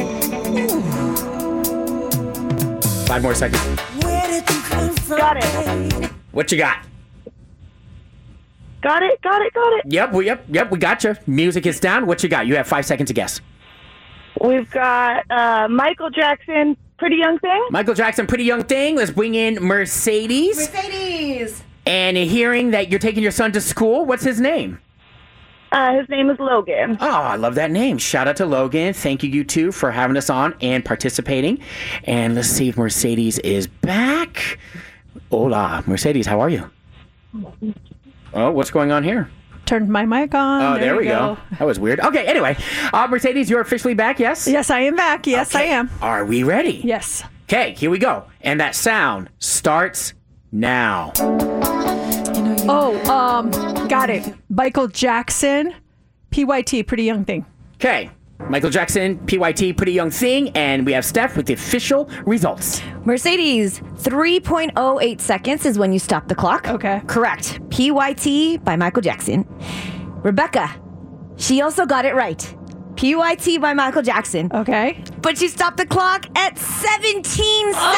thing. Five more seconds. Where did you come from? Got it. What you got? Got it, got it, got it. Yep, we, yep, yep, we got you. Music is down. What you got? You have five seconds to guess. We've got uh, Michael Jackson, Pretty Young Thing. Michael Jackson, Pretty Young Thing. Let's bring in Mercedes. Mercedes. And hearing that you're taking your son to school, what's his name? Uh, his name is Logan. Oh, I love that name. Shout out to Logan. Thank you, you two, for having us on and participating. And let's see if Mercedes is back. Hola, Mercedes, how are you? Oh, what's going on here? Turned my mic on. Oh, there, there we you go. That was weird. Okay, anyway. Uh, Mercedes, you're officially back, yes? Yes, I am back. Yes, Okay. I am. Are we ready? Yes. Okay, here we go. And that sound starts now. Oh, um, got it. Michael Jackson, P Y T, Pretty Young Thing. Okay. Michael Jackson, P Y T, Pretty Young Thing, and we have Steph with the official results. Mercedes, three point oh eight seconds is when you stop the clock. Okay. Correct. P Y T by Michael Jackson. Rebecca, she also got it right. P Y T by Michael Jackson. Okay. But she stopped the clock at seventeen Oh,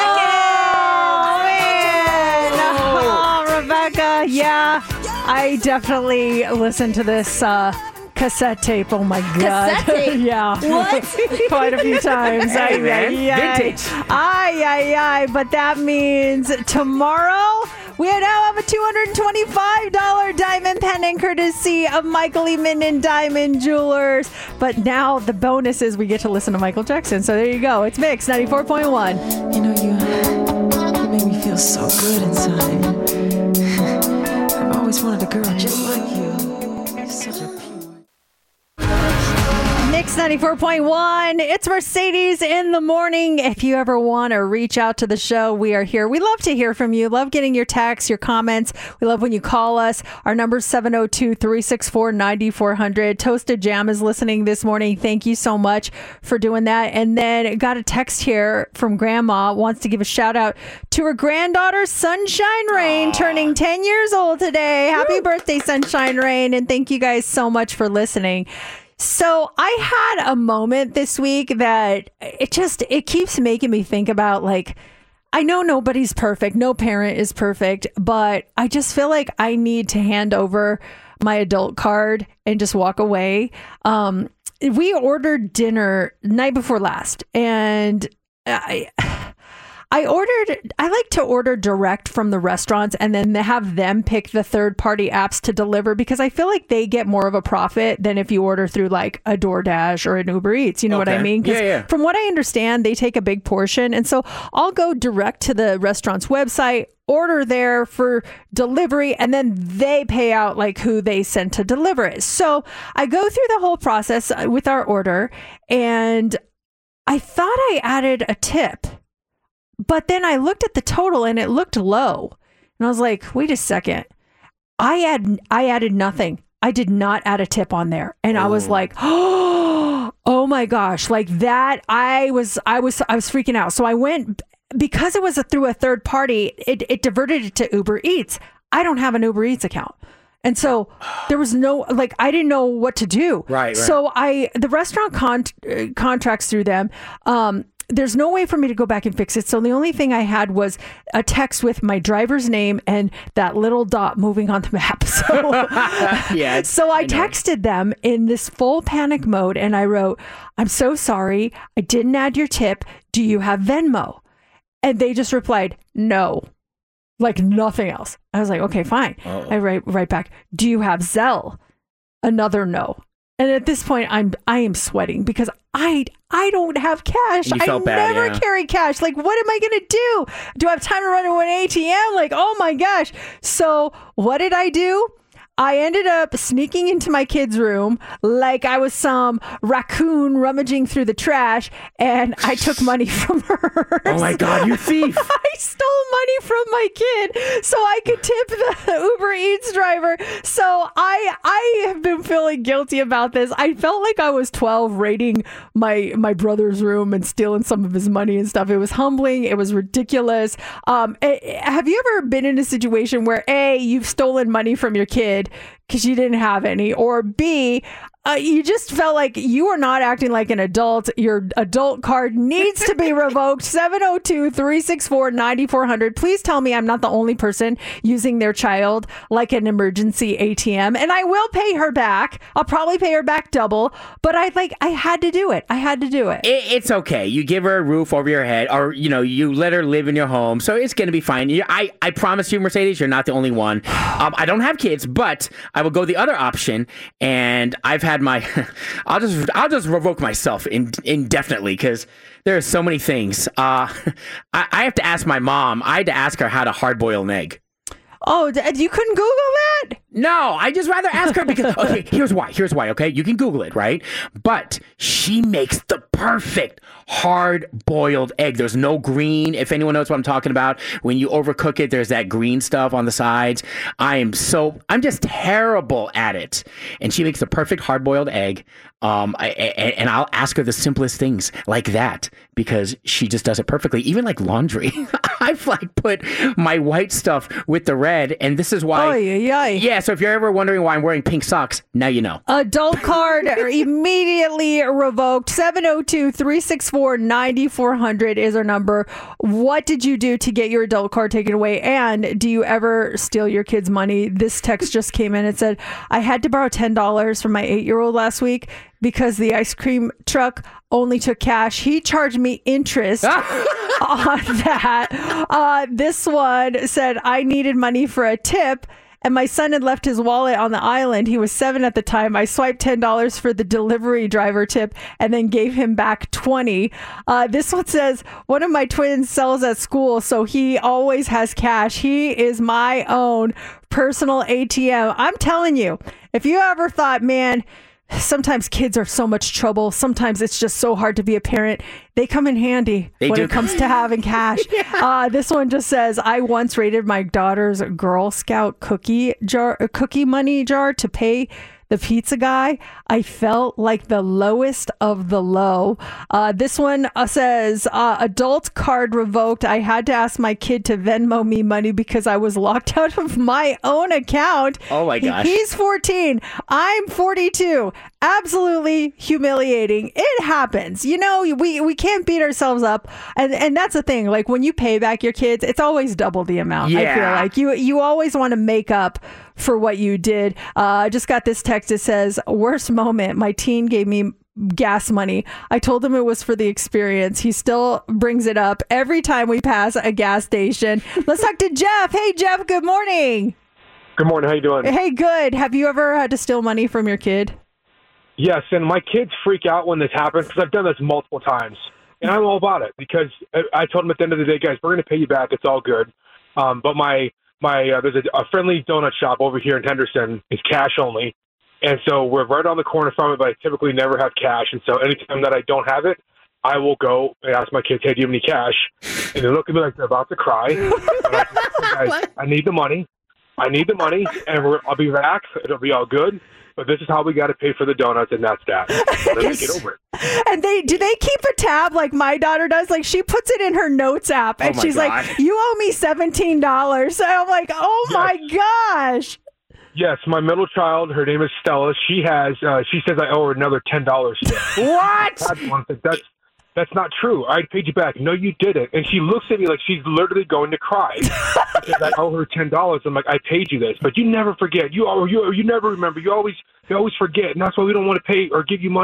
seconds. man. Oh, Rebecca. Yeah, I definitely listened to this uh, cassette tape. Oh, my God. Cassette tape? Yeah. What? Quite a few times. Hey, Ay, man. ay, ay. Vintage. Ay, ay, ay. But that means tomorrow we now have a two hundred twenty-five dollars diamond pendant courtesy of Michael E. Minden Diamond Jewelers. But now the bonus is we get to listen to Michael Jackson. So there you go. It's Mix ninety-four point one. You know, you, you make me feel so good inside. I've always wanted a girl just like you. You're such a Mix ninety-four point one. It's Mercedes in the morning. If you ever want to reach out to the show, we are here. We love to hear from you. Love getting your texts, your comments. We love when you call us. Our number is seven oh two, three six four, nine four zero zero. Toasted Jam is listening this morning. Thank you so much for doing that. And then got a text here from Grandma. Wants to give a shout out to her granddaughter, Sunshine Rain, turning ten years old today. Happy Woo. birthday, Sunshine Rain. And thank you guys so much for listening. So I had a moment this week that it just, it keeps making me think about, like, I know nobody's perfect. No parent is perfect, but I just feel like I need to hand over my adult card and just walk away. Um, we ordered dinner night before last, and I... I ordered, I like to order direct from the restaurants and then have them pick the third party apps to deliver, because I feel like they get more of a profit than if you order through like a DoorDash or an Uber Eats. You know Okay. what I mean? 'Cause Yeah, yeah. from what I understand, they take a big portion. And so I'll go direct to the restaurant's website, order there for delivery, and then they pay out like who they sent to deliver it. So I go through the whole process with our order, and I thought I added a tip. But then I looked at the total and it looked low. And I was like, wait a second. I add, I added nothing. I did not add a tip on there. And I was like, oh, oh my gosh. Like that, I was, I was, I was freaking out. So I went, because it was a, through a third party, it, it diverted it to Uber Eats. I don't have an Uber Eats account. And so there was no, like, I didn't know what to do. Right, right. So I, the restaurant con- uh, contracts through them. Um, There's no way for me to go back and fix it. So the only thing I had was a text with my driver's name and that little dot moving on the map. So, Yeah, so I, I know. texted them in this full panic mode and I wrote, I'm so sorry. I didn't add your tip. Do you have Venmo? And they just replied, no. Like nothing else. I was like, okay, fine. Uh-oh. I write right back, do you have Zelle? Another no. And at this point, I'm I am sweating because I I don't have cash. You I felt bad, never yeah. carry cash. Like, what am I gonna do? Do I have time to run to an A T M? Like, oh my gosh. So what did I do? I ended up sneaking into my kid's room like I was some raccoon rummaging through the trash, and I took money from her. Oh my God, you thief! I stole money from my kid so I could tip the Uber Eats driver. So I I have been feeling guilty about this. I felt like I was twelve raiding my my brother's room and stealing some of his money and stuff. It was humbling. It was ridiculous. Um, eh, have you ever been in a situation where A, you've stolen money from your kid because you didn't have any, or B, uh, you just felt like you were not acting like an adult? Your adult card needs to be revoked. seven oh two, three six four, nine four zero zero. Please tell me I'm not the only person using their child like an emergency A T M, and I will pay her back. I'll probably pay her back double, but I like I had to do it. I had to do it. it. It's okay. You give her a roof over your head, or you know, you let her live in your home, so it's gonna be fine. You, I I promise you, Mercedes, you're not the only one. Um, I don't have kids, but I will go the other option, and I've had my. I'll just I'll just revoke myself in, indefinitely because there are so many things. Uh, I, I have to ask my mom. I had to ask her how to hard boil an egg. Oh, you couldn't Google that? No, I just rather ask her because, okay, here's why. Here's why, okay? You can Google it, right? But she makes the perfect hard-boiled egg. There's no green. If anyone knows what I'm talking about, when you overcook it, there's that green stuff on the sides. I am so, I'm just terrible at it. And she makes the perfect hard-boiled egg. Um, I, I, and I'll ask her the simplest things like that because she just does it perfectly. Even like laundry. I've like put my white stuff with the red, and this is why. Oy, oy, oy. Yeah, so if you're ever wondering why I'm wearing pink socks, now you know. Adult card immediately revoked. seven oh two, three six four, nine four zero zero is our number. What did you do to get your adult card taken away? And do you ever steal your kids' money? This text just came in. It said, I had to borrow ten dollars from my eight-year-old last week because the ice cream truck only took cash. He charged me interest on that. Uh, this one said, I needed money for a tip, and my son had left his wallet on the island. He was seven at the time. I swiped ten dollars for the delivery driver tip and then gave him back twenty. Uh, this one says, one of my twins sells at school, so he always has cash. He is my own personal A T M. I'm telling you, if you ever thought, man, sometimes kids are so much trouble. Sometimes it's just so hard to be a parent. They come in handy They when do. it comes to having cash. yeah. uh, this one just says, I once raided my daughter's Girl Scout cookie jar, cookie money jar to pay the pizza guy. I felt like the lowest of the low. Uh, this one uh, says, uh, adult card revoked. I had to ask my kid to Venmo me money because I was locked out of my own account. Oh my gosh. He's fourteen. I'm forty-two. Absolutely humiliating. It happens. You know, we, we can't beat ourselves up. And and that's the thing. Like when you pay back your kids, it's always double the amount. I feel Yeah. like you, you always want to make up for what you did. Uh, I just got this text. It says, worst moment, my teen gave me gas money. I told him it was for the experience. He still brings it up every time we pass a gas station. Let's talk to Jeff. Hey, Jeff, good morning. Good morning. How you doing? Hey, good. Have you ever had to steal money from your kid? Yes, and my kids freak out when this happens because I've done this multiple times, and I'm all about it because I, I told them at the end of the day, guys, we're going to pay you back. It's all good. Um, but my my uh, there's a, a friendly donut shop over here in Henderson. It's cash only, and so we're right on the corner from it. But I typically never have cash, and so anytime that I don't have it, I will go and ask my kids, "Hey, do you have any cash?" And they look at me like they're about to cry. But I, say, guys, I need the money. I need the money, and we're, I'll be back. It'll be all good. But this is how we got to pay for the donuts, and that's that. Then they get over it. And they do they keep a tab like my daughter does? Like she puts it in her notes app, and Oh my she's God. like, "You owe me seventeen dollars." And I'm like, "Oh my gosh!" Yes, my middle child, her name is Stella. She has. Uh, she says I owe her another ten dollars. What? That's that's not true. I paid you back. No, you didn't. And she looks at me like she's literally going to cry because I owe her ten dollars. I'm like, I paid you this, but you never forget. You you you never remember. You always you always forget, and that's why we don't want to pay or give you money.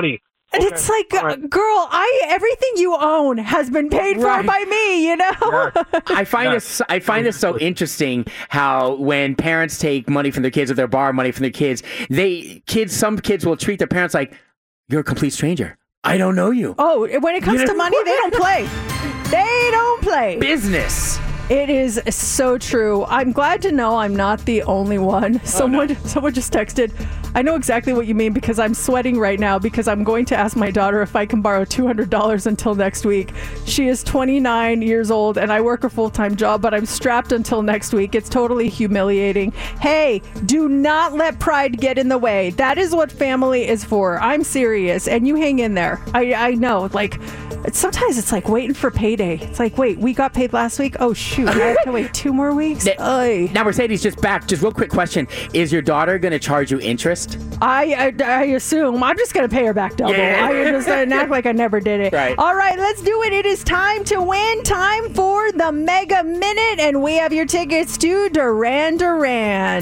And Okay. it's like, All right. girl, I everything you own has been paid Right. for by me, you know? I find this I find this so interesting how when parents take money from their kids or they borrow money from their kids, they kids some kids will treat their parents like you're a complete stranger. I don't know you. Oh, when it comes You know- to money, they don't play. They don't play. Business. It is so true. I'm glad to know I'm not the only one. Someone someone just texted, I know exactly what you mean because I'm sweating right now because I'm going to ask my daughter if I can borrow two hundred dollars until next week. She is twenty-nine years old and I work a full-time job, but I'm strapped until next week. It's totally humiliating. Hey, do not let pride get in the way. That is what family is for. I'm serious. And you hang in there. I, I know. Like, sometimes it's like waiting for payday. It's like, wait, we got paid last week? Oh, shoot. I have to wait two more weeks? Now, now Mercedes, just back. Just real quick question: is your daughter going to charge you interest? I, I I assume I'm just gonna pay her back double. Yeah. I just uh, act like I never did it. Right. All right, let's do it. It is time to win. Time for the Mega Minute, and we have your tickets to Duran Duran.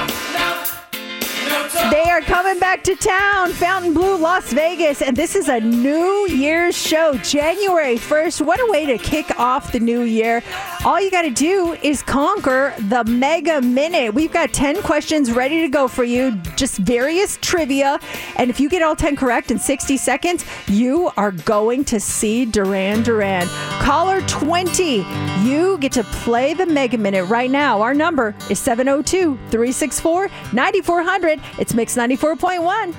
They are coming back to town, Fontainebleau, Las Vegas, and this is a New Year's show, January first. What a way to kick off the new year. All you got to do is conquer the Mega Minute. We've got ten questions ready to go for you, just various trivia, and if you get all ten correct in sixty seconds, you are going to see Duran Duran. Caller twenty, you get to play the Mega Minute right now. Our number is seven oh two, three six four, nine four hundred. It's Mix ninety-four point one.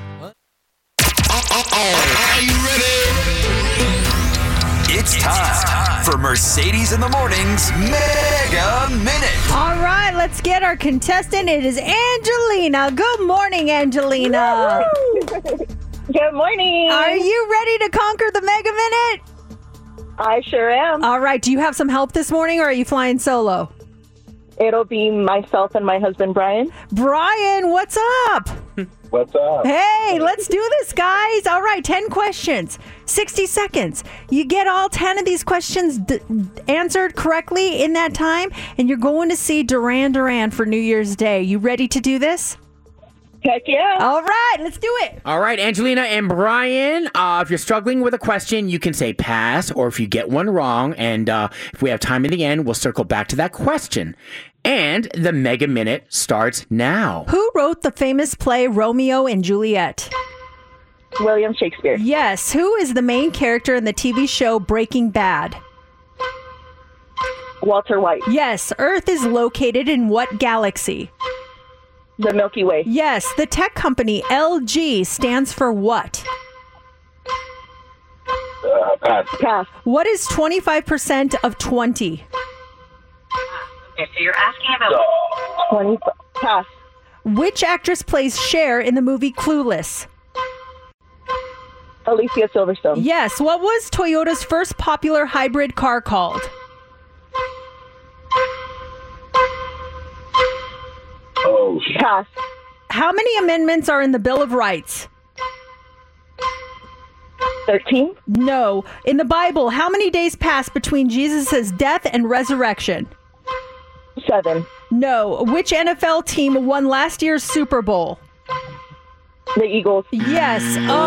Are you ready? It's time for Mercedes in the Morning's Mega Minute. All right, let's get our contestant. It is Angelina. Good morning, Angelina. Good morning. Are you ready to conquer the Mega Minute? I sure am. All right, do you have some help this morning or are you flying solo? It'll be myself and my husband, Brian. Brian, what's up? What's up? Hey, let's do this, guys. All right, ten questions, sixty seconds. You get all ten of these questions d- answered correctly in that time, and you're going to see Duran Duran for New Year's Day. You ready to do this? Heck yeah. All right, let's do it. All right, Angelina and Brian, uh, if you're struggling with a question, you can say pass, or if you get one wrong, and uh, if we have time in the end, we'll circle back to that question. And the Mega Minute starts now. Who wrote the famous play Romeo and Juliet? William Shakespeare. Yes. Who is the main character in the T V show Breaking Bad? Walter White. Yes. Earth is located in what galaxy? The Milky Way. Yes. The tech company L G stands for what? Uh, pass. Pass. What is twenty-five percent of twenty? Okay, so you're asking about twenty. Pass. Which actress plays Cher in the movie Clueless? Alicia Silverstone. Yes. What was Toyota's first popular hybrid car called? Oh, Pass. How many amendments are in the Bill of Rights? thirteen. No. In the Bible, how many days passed between Jesus' death and resurrection? Seven. No. Which N F L team won last year's Super Bowl? The Eagles. Yes.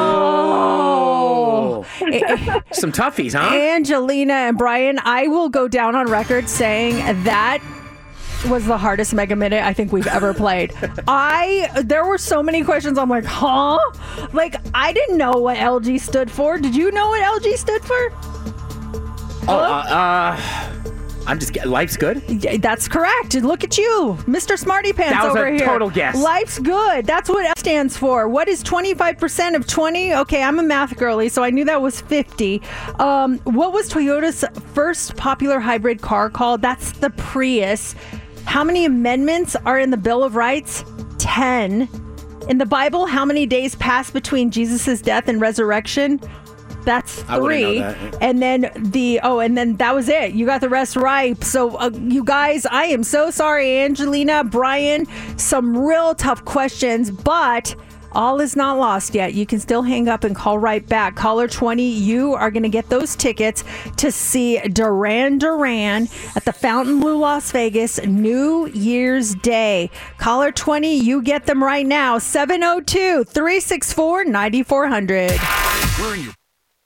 Oh. Some toughies, huh? Angelina and Brian, I will go down on record saying that was the hardest Mega Minute I think we've ever played. I there were so many questions. I'm like, huh? Like, I didn't know what L G stood for. Did you know what L G stood for? Oh, uh, uh, I'm just getting, life's good? Yeah, that's correct. Look at you, Mister Smarty Pants That was over a here. total guess. Life's good. That's what F stands for. What is twenty-five percent of twenty? Okay, I'm a math girly, so I knew that was fifty. Um, what was Toyota's first popular hybrid car called? That's the Prius. How many amendments are in the Bill of Rights? ten. In the Bible, how many days passed between Jesus' death and resurrection? That's I wouldn't three. know that. And then the, oh, and then that was it. You got the rest right. So, uh, you guys, I am so sorry, Angelina, Brian, some real tough questions, but all is not lost yet. You can still hang up and call right back. Caller twenty, you are going to get those tickets to see Duran Duran at the Fontainebleau, Las Vegas, New Year's Day. Caller twenty, you get them right now. seven oh two, three six four, nine four hundred. We're in your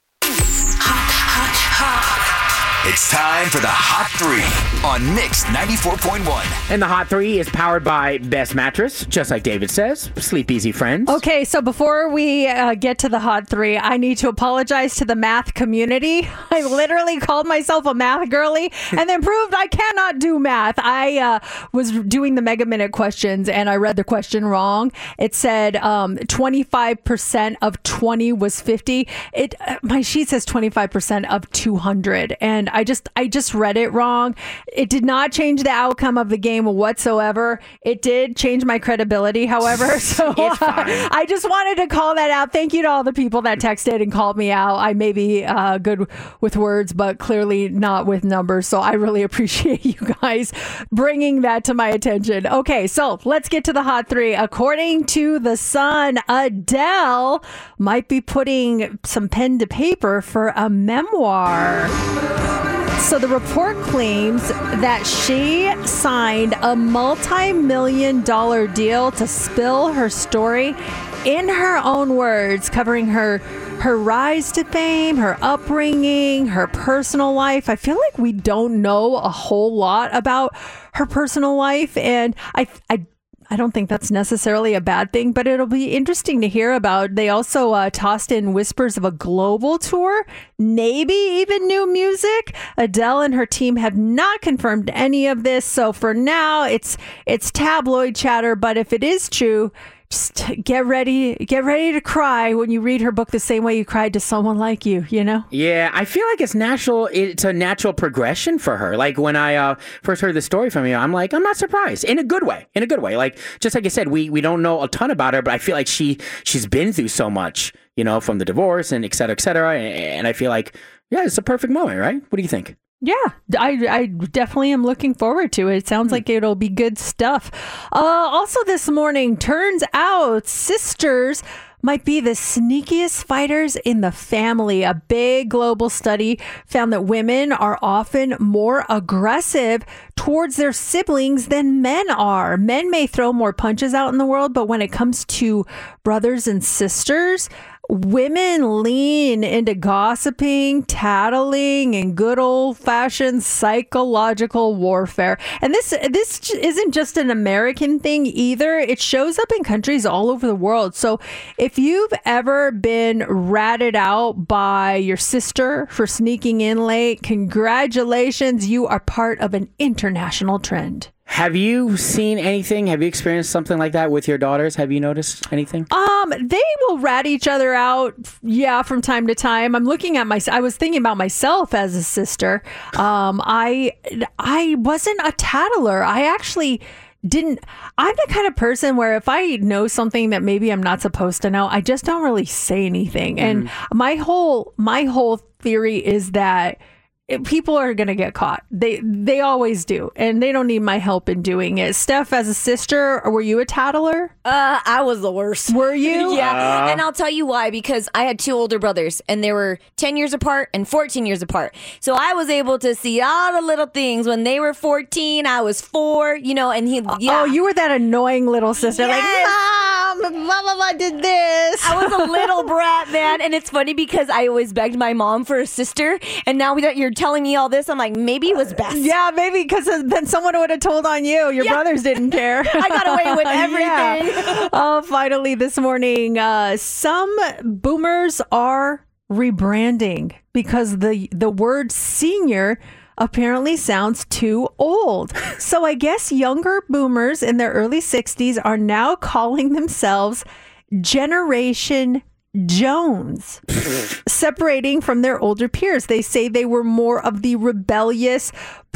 hot, hot, hot. It's time for the Hot Three on Mix ninety-four point one. And the Hot Three is powered by Best Mattress, just like David says. Sleep easy, friends. Okay, so before we uh, get to the Hot Three, I need to apologize to the math community. I literally called myself a math girly and then proved I cannot do math. I uh, was doing the Mega Minute questions and I read the question wrong. It said um, twenty-five percent of twenty was fifty. It uh, my sheet says twenty-five percent of two hundred, and I just I just read it wrong. It did not change the outcome of the game whatsoever. It did change my credibility, however. So It's fine. uh, I just wanted to call that out. Thank you to all the people that texted and called me out. I may be uh, good with words, but clearly not with numbers. So I really appreciate you guys bringing that to my attention. Okay, so let's get to the Hot Three. According to The Sun, Adele might be putting some pen to paper for a memoir. So the report claims that she signed a multi-million dollar deal to spill her story in her own words, covering her her rise to fame, her upbringing, her personal life. I feel like we don't know a whole lot about her personal life, and I I I don't think that's necessarily a bad thing, but it'll be interesting to hear about. They also uh, tossed in whispers of a global tour, maybe even new music. Adele and her team have not confirmed any of this, so for now, it's it's tabloid chatter. But if it is true, just get ready, get ready to cry when you read her book the same way you cried to someone like you, you know? Yeah, I feel like it's natural. It's a natural progression for her. Like when I uh, first heard the story from you, I'm like, I'm not surprised in a good way, in a good way. Like, just like I said, we, we don't know a ton about her, but I feel like she, she's been through so much, you know, from the divorce and et cetera, et cetera. And, and I feel like, yeah, it's a perfect moment, right? What do you think? Yeah, I, I definitely am looking forward to it. It sounds like it'll be good stuff. Uh, also this morning, turns out sisters might be the sneakiest fighters in the family. A big global study found that women are often more aggressive towards their siblings than men are. Men may throw more punches out in the world, but when it comes to brothers and sisters, women lean into gossiping, tattling, and good old-fashioned psychological warfare. And this this isn't just an American thing either. It shows up in countries all over the world. So if you've ever been ratted out by your sister for sneaking in late, congratulations, you are part of an international trend. Have you seen anything? Have you experienced something like that with your daughters? Have you noticed anything? Um, they will rat each other out, yeah, from time to time. I'm looking at my. I was thinking about myself as a sister. Um, I I wasn't a tattler. I actually didn't. I'm the kind of person where if I know something that maybe I'm not supposed to know, I just don't really say anything. Mm-hmm. And my whole my whole theory is that people are going to get caught. They they always do. And they don't need my help in doing it. Steph, as a sister, were you a tattler? Uh, I was the worst. Were you? Yeah. Uh. And I'll tell you why. Because I had two older brothers and they were ten years apart and fourteen years apart. So I was able to see all the little things. When they were fourteen, I was four, you know, and he, yeah. Oh, you were that annoying little sister. Yes. Like, Mom, blah, blah, blah, did this. I was a little brat, man. And it's funny because I always begged my mom for a sister. And now that you're telling me all this, I'm like, maybe it was best. Yeah, maybe, because then someone would have told on you. Your yeah. brothers didn't care. I got away with everything. Yeah. Oh, finally this morning, uh, some boomers are rebranding because the the word senior apparently sounds too old. So I guess younger boomers in their early sixties are now calling themselves Generation Jones, separating from their older peers. They say they were more of the rebellious,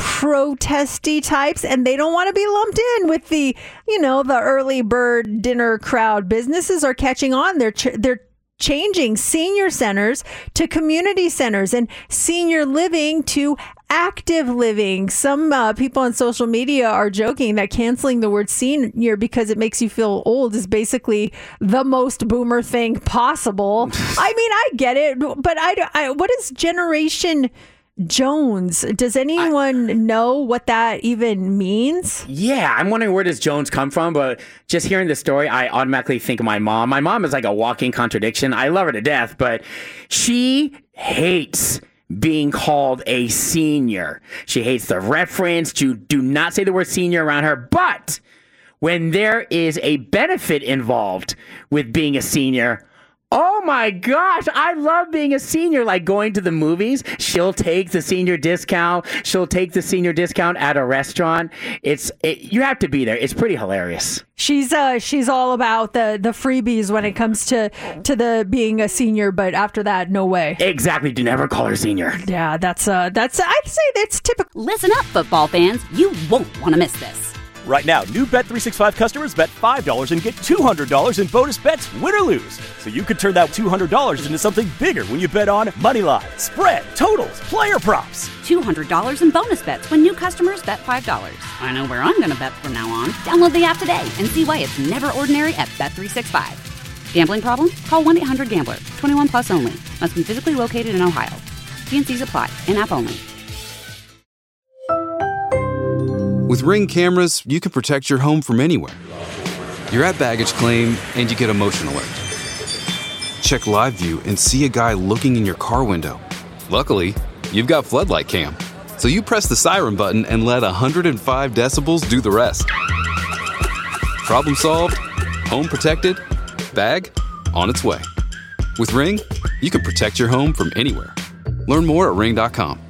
protesty types, and they don't want to be lumped in with the, you know, the early bird dinner crowd. Businesses are catching on. They're ch- they're changing senior centers to community centers and senior living to active living. Some uh, people on social media are joking that canceling the word senior because it makes you feel old is basically the most boomer thing possible. I mean, I get it, but I, I what is Generation Jones. Does anyone I, know what that even means? Yeah, I'm wondering where does Jones come from, but just hearing the story, I automatically think of my mom. My mom is like a walking contradiction. I love her to death, but she hates being called a senior. She hates the reference. You do not say the word senior around her, but when there is a benefit involved with being a senior, oh my gosh, I love being a senior, like going to the movies. She'll take the senior discount. She'll take the senior discount at a restaurant. It's it, you have to be there. It's pretty hilarious. She's uh she's all about the the freebies when it comes to to the being a senior, but after that, no way. Exactly. Do never call her senior. Yeah, that's uh that's I'd say that's typical. Listen up, football fans. You won't want to miss this. Right now, new Bet three sixty-five customers bet five dollars and get two hundred dollars in bonus bets, win or lose. So you could turn that two hundred dollars into something bigger when you bet on money line, spread, totals, player props. two hundred dollars in bonus bets when new customers bet five dollars. I know where I'm going to bet from now on. Download the app today and see why it's never ordinary at Bet three sixty-five. Gambling problem? Call one eight hundred gambler. twenty-one plus only. Must be physically located in Ohio. T and C's apply. In-app only. With Ring cameras, you can protect your home from anywhere. You're at baggage claim and you get a motion alert. Check live view and see a guy looking in your car window. Luckily, you've got floodlight cam. So you press the siren button and let one hundred five decibels do the rest. Problem solved, home protected, bag on its way. With Ring, you can protect your home from anywhere. Learn more at ring dot com.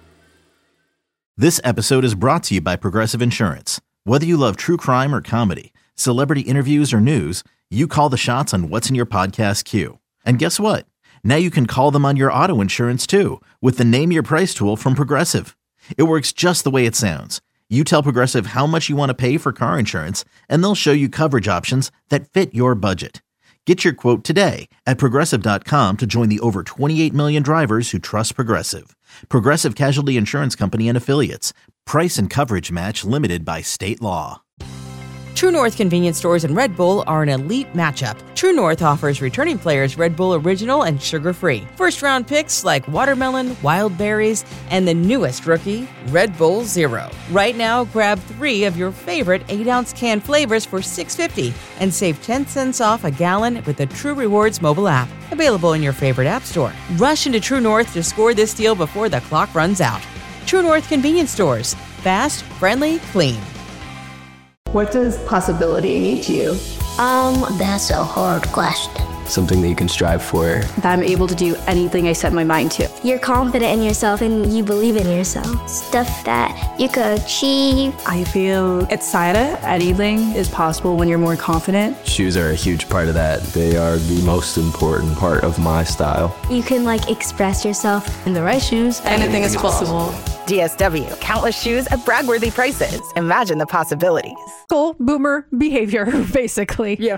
This episode is brought to you by Progressive Insurance. Whether you love true crime or comedy, celebrity interviews or news, you call the shots on what's in your podcast queue. And guess what? Now you can call them on your auto insurance too with the Name Your Price tool from Progressive. It works just the way it sounds. You tell Progressive how much you want to pay for car insurance, and they'll show you coverage options that fit your budget. Get your quote today at Progressive dot com to join the over twenty-eight million drivers who trust Progressive. Progressive Casualty Insurance Company and Affiliates. Price and coverage match limited by state law. True North convenience stores and Red Bull are an elite matchup. True North offers returning players Red Bull Original and sugar-free. First-round picks like watermelon, wild berries, and the newest rookie, Red Bull Zero. Right now, grab three of your favorite eight-ounce can flavors for six dollars and fifty cents and save ten cents off a gallon with the True Rewards mobile app. Available in your favorite app store. Rush into True North to score this deal before the clock runs out. True North convenience stores. Fast, friendly, clean. What does possibility mean to you? Um, that's a hard question. Something that you can strive for. That I'm able to do anything I set my mind to. You're confident in yourself and you believe in yourself. Stuff that you could achieve. I feel excited. Anything is possible when you're more confident. Shoes are a huge part of that. They are the most important part of my style. You can like express yourself in the right shoes. Anything is possible. D S W, countless shoes at brag-worthy prices. Imagine the possibilities. Cool boomer behavior, basically. Yeah.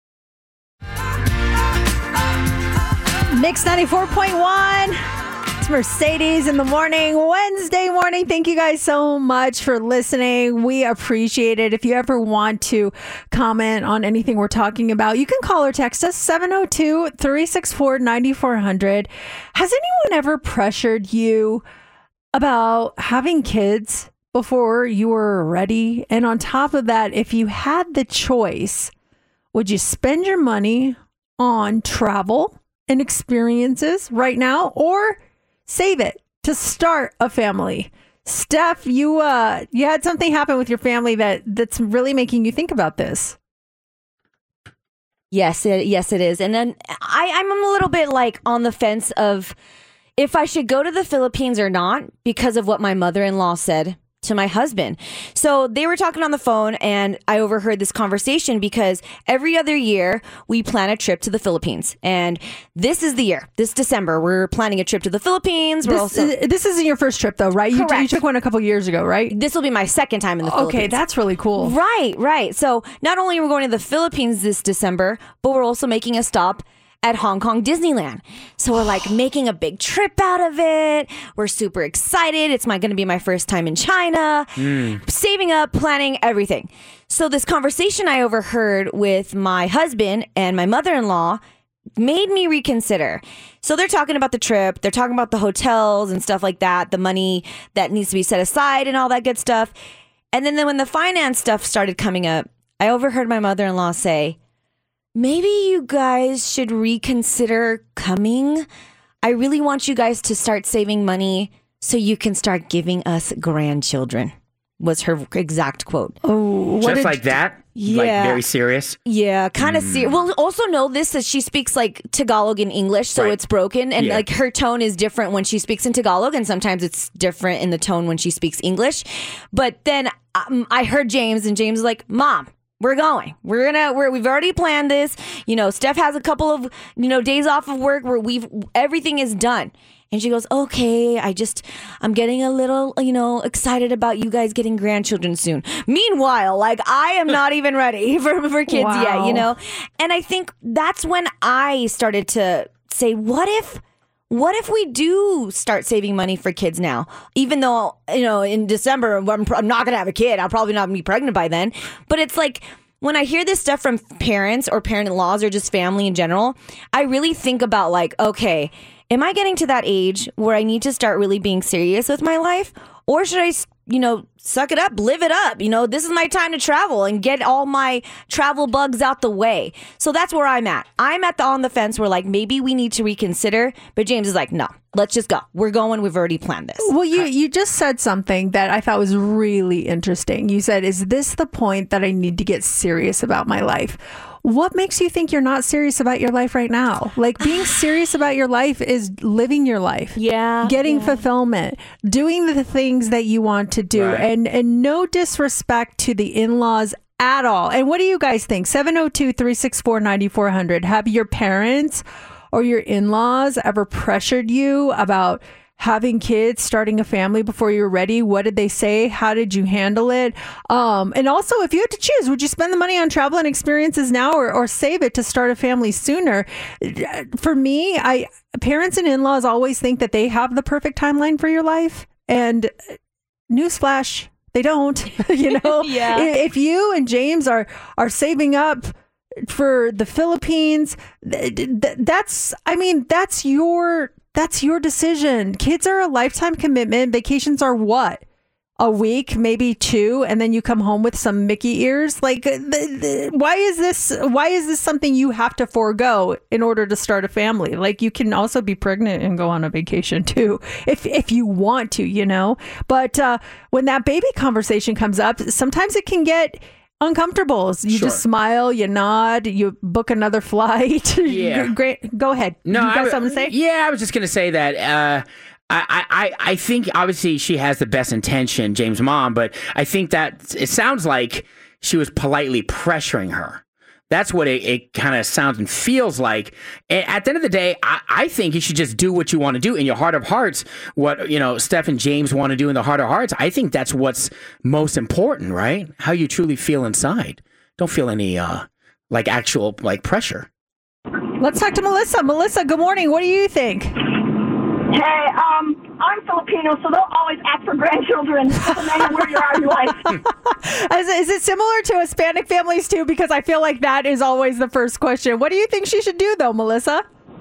Mix ninety-four point one. It's Mercedes in the morning, Wednesday morning. Thank you guys so much for listening. We appreciate it. If you ever want to comment on anything we're talking about, you can call or text us seven oh two, three six four, nine four hundred. Has anyone ever pressured you about having kids before you were ready? And on top of that, if you had the choice, would you spend your money on travel and experiences right now or save it to start a family? Steph, you uh you had something happen with your family that that's really making you think about this. Yes, it, yes, it is. And then I, I'm a little bit like on the fence of if I should go to the Philippines or not because of what my mother-in-law said to my husband. So they were talking on the phone and I overheard this conversation because every other year we plan a trip to the Philippines. And this is the year, this December, we're planning a trip to the Philippines. We're This, also this isn't your first trip though, right? You, Correct. you took one a couple years ago, right? This will be my second time in the Philippines. Okay, that's really cool. Right, right. So not only are we going to the Philippines this December, but we're also making a stop at Hong Kong Disneyland. So we're like making a big trip out of it. We're super excited. It's my going to be my first time in China. Mm. Saving up, planning, everything. So this conversation I overheard with my husband and my mother-in-law made me reconsider. So they're talking about the trip, they're talking about the hotels and stuff like that, the money that needs to be set aside and all that good stuff. And then, then when the finance stuff started coming up, I overheard my mother-in-law say, maybe you guys should reconsider coming. I really want you guys to start saving money so you can start giving us grandchildren, was her exact quote. Oh, Just like that? Yeah. Like very serious? Yeah, kind of Mm. serious. Well, also know this, that she speaks like Tagalog in English, so Right. it's broken. And Yeah. like her tone is different when she speaks in Tagalog, and sometimes it's different in the tone when she speaks English. But then um, I heard James, and James was like, Mom, we're going. We're gonna. We're, we've already planned this. You know, Steph has a couple of you know days off of work where we've everything is done. And she goes, okay, I just, I'm getting a little, you know, excited about you guys getting grandchildren soon. Meanwhile, like, I am not even ready for, for kids Wow. yet, you know? And I think that's when I started to say, what if, what if we do start saving money for kids now? Even though, you know, in December, I'm, I'm not going to have a kid. I'll probably not be pregnant by then. But it's like, when I hear this stuff from parents or parent-in-laws or just family in general, I really think about like, okay, am I getting to that age where I need to start really being serious with my life? Or should I, you know, suck it up, live it up? You know, this is my time to travel and get all my travel bugs out the way. So that's where I'm at. I'm at the on the fence where like maybe we need to reconsider. But James is like, no, let's just go. We're going. We've already planned this. Well, you, you just said something that I thought was really interesting. You said, is this the point that I need to get serious about my life? What makes you think you're not serious about your life right now? Like being serious about your life is living your life. Yeah. Getting yeah. fulfillment, doing the things that you want to do. Right. And and no disrespect to the in-laws at all. And what do you guys think? seven oh two, three six four, nine four zero zero. Have your parents or your in-laws ever pressured you about having kids, starting a family before you're ready? What did they say? How did you handle it? Um, and also, if you had to choose, would you spend the money on travel and experiences now or, or save it to start a family sooner? For me, I parents and in-laws always think that they have the perfect timeline for your life. And newsflash, they don't. You know, Yeah. If you and James are are saving up for the Philippines, th- th- that's, I mean, that's your That's your decision. Kids are a lifetime commitment. Vacations are what? A week, maybe two, and then you come home with some Mickey ears. Like, the, the, why is this? Why is this something you have to forego in order to start a family? Like, you can also be pregnant and go on a vacation too, if if you want to, you know. But uh, when that baby conversation comes up, sometimes it can get uncomfortable. You Sure. just smile, you nod, you book another flight. Yeah. Great. Go ahead. No, you got I, something to say? Yeah, I was just gonna say that. Uh, I, I, I think obviously she has the best intention, James' mom, but I think that it sounds like she was politely pressuring her. That's what it, it kind of sounds and feels like. And at the end of the day, I, I think you should just do what you want to do in your heart of hearts. What, you know, Steph and James want to do in the heart of hearts. I think that's what's most important, right? How you truly feel inside. Don't feel any uh, like actual like pressure. Let's talk to Melissa. Melissa, good morning. What do you think? Hey, um, I'm Filipino, so they'll always ask for grandchildren no matter where you are in life. Is, is it similar to Hispanic families too? Because I feel like that is always the first question. What do you think she should do though, Melissa?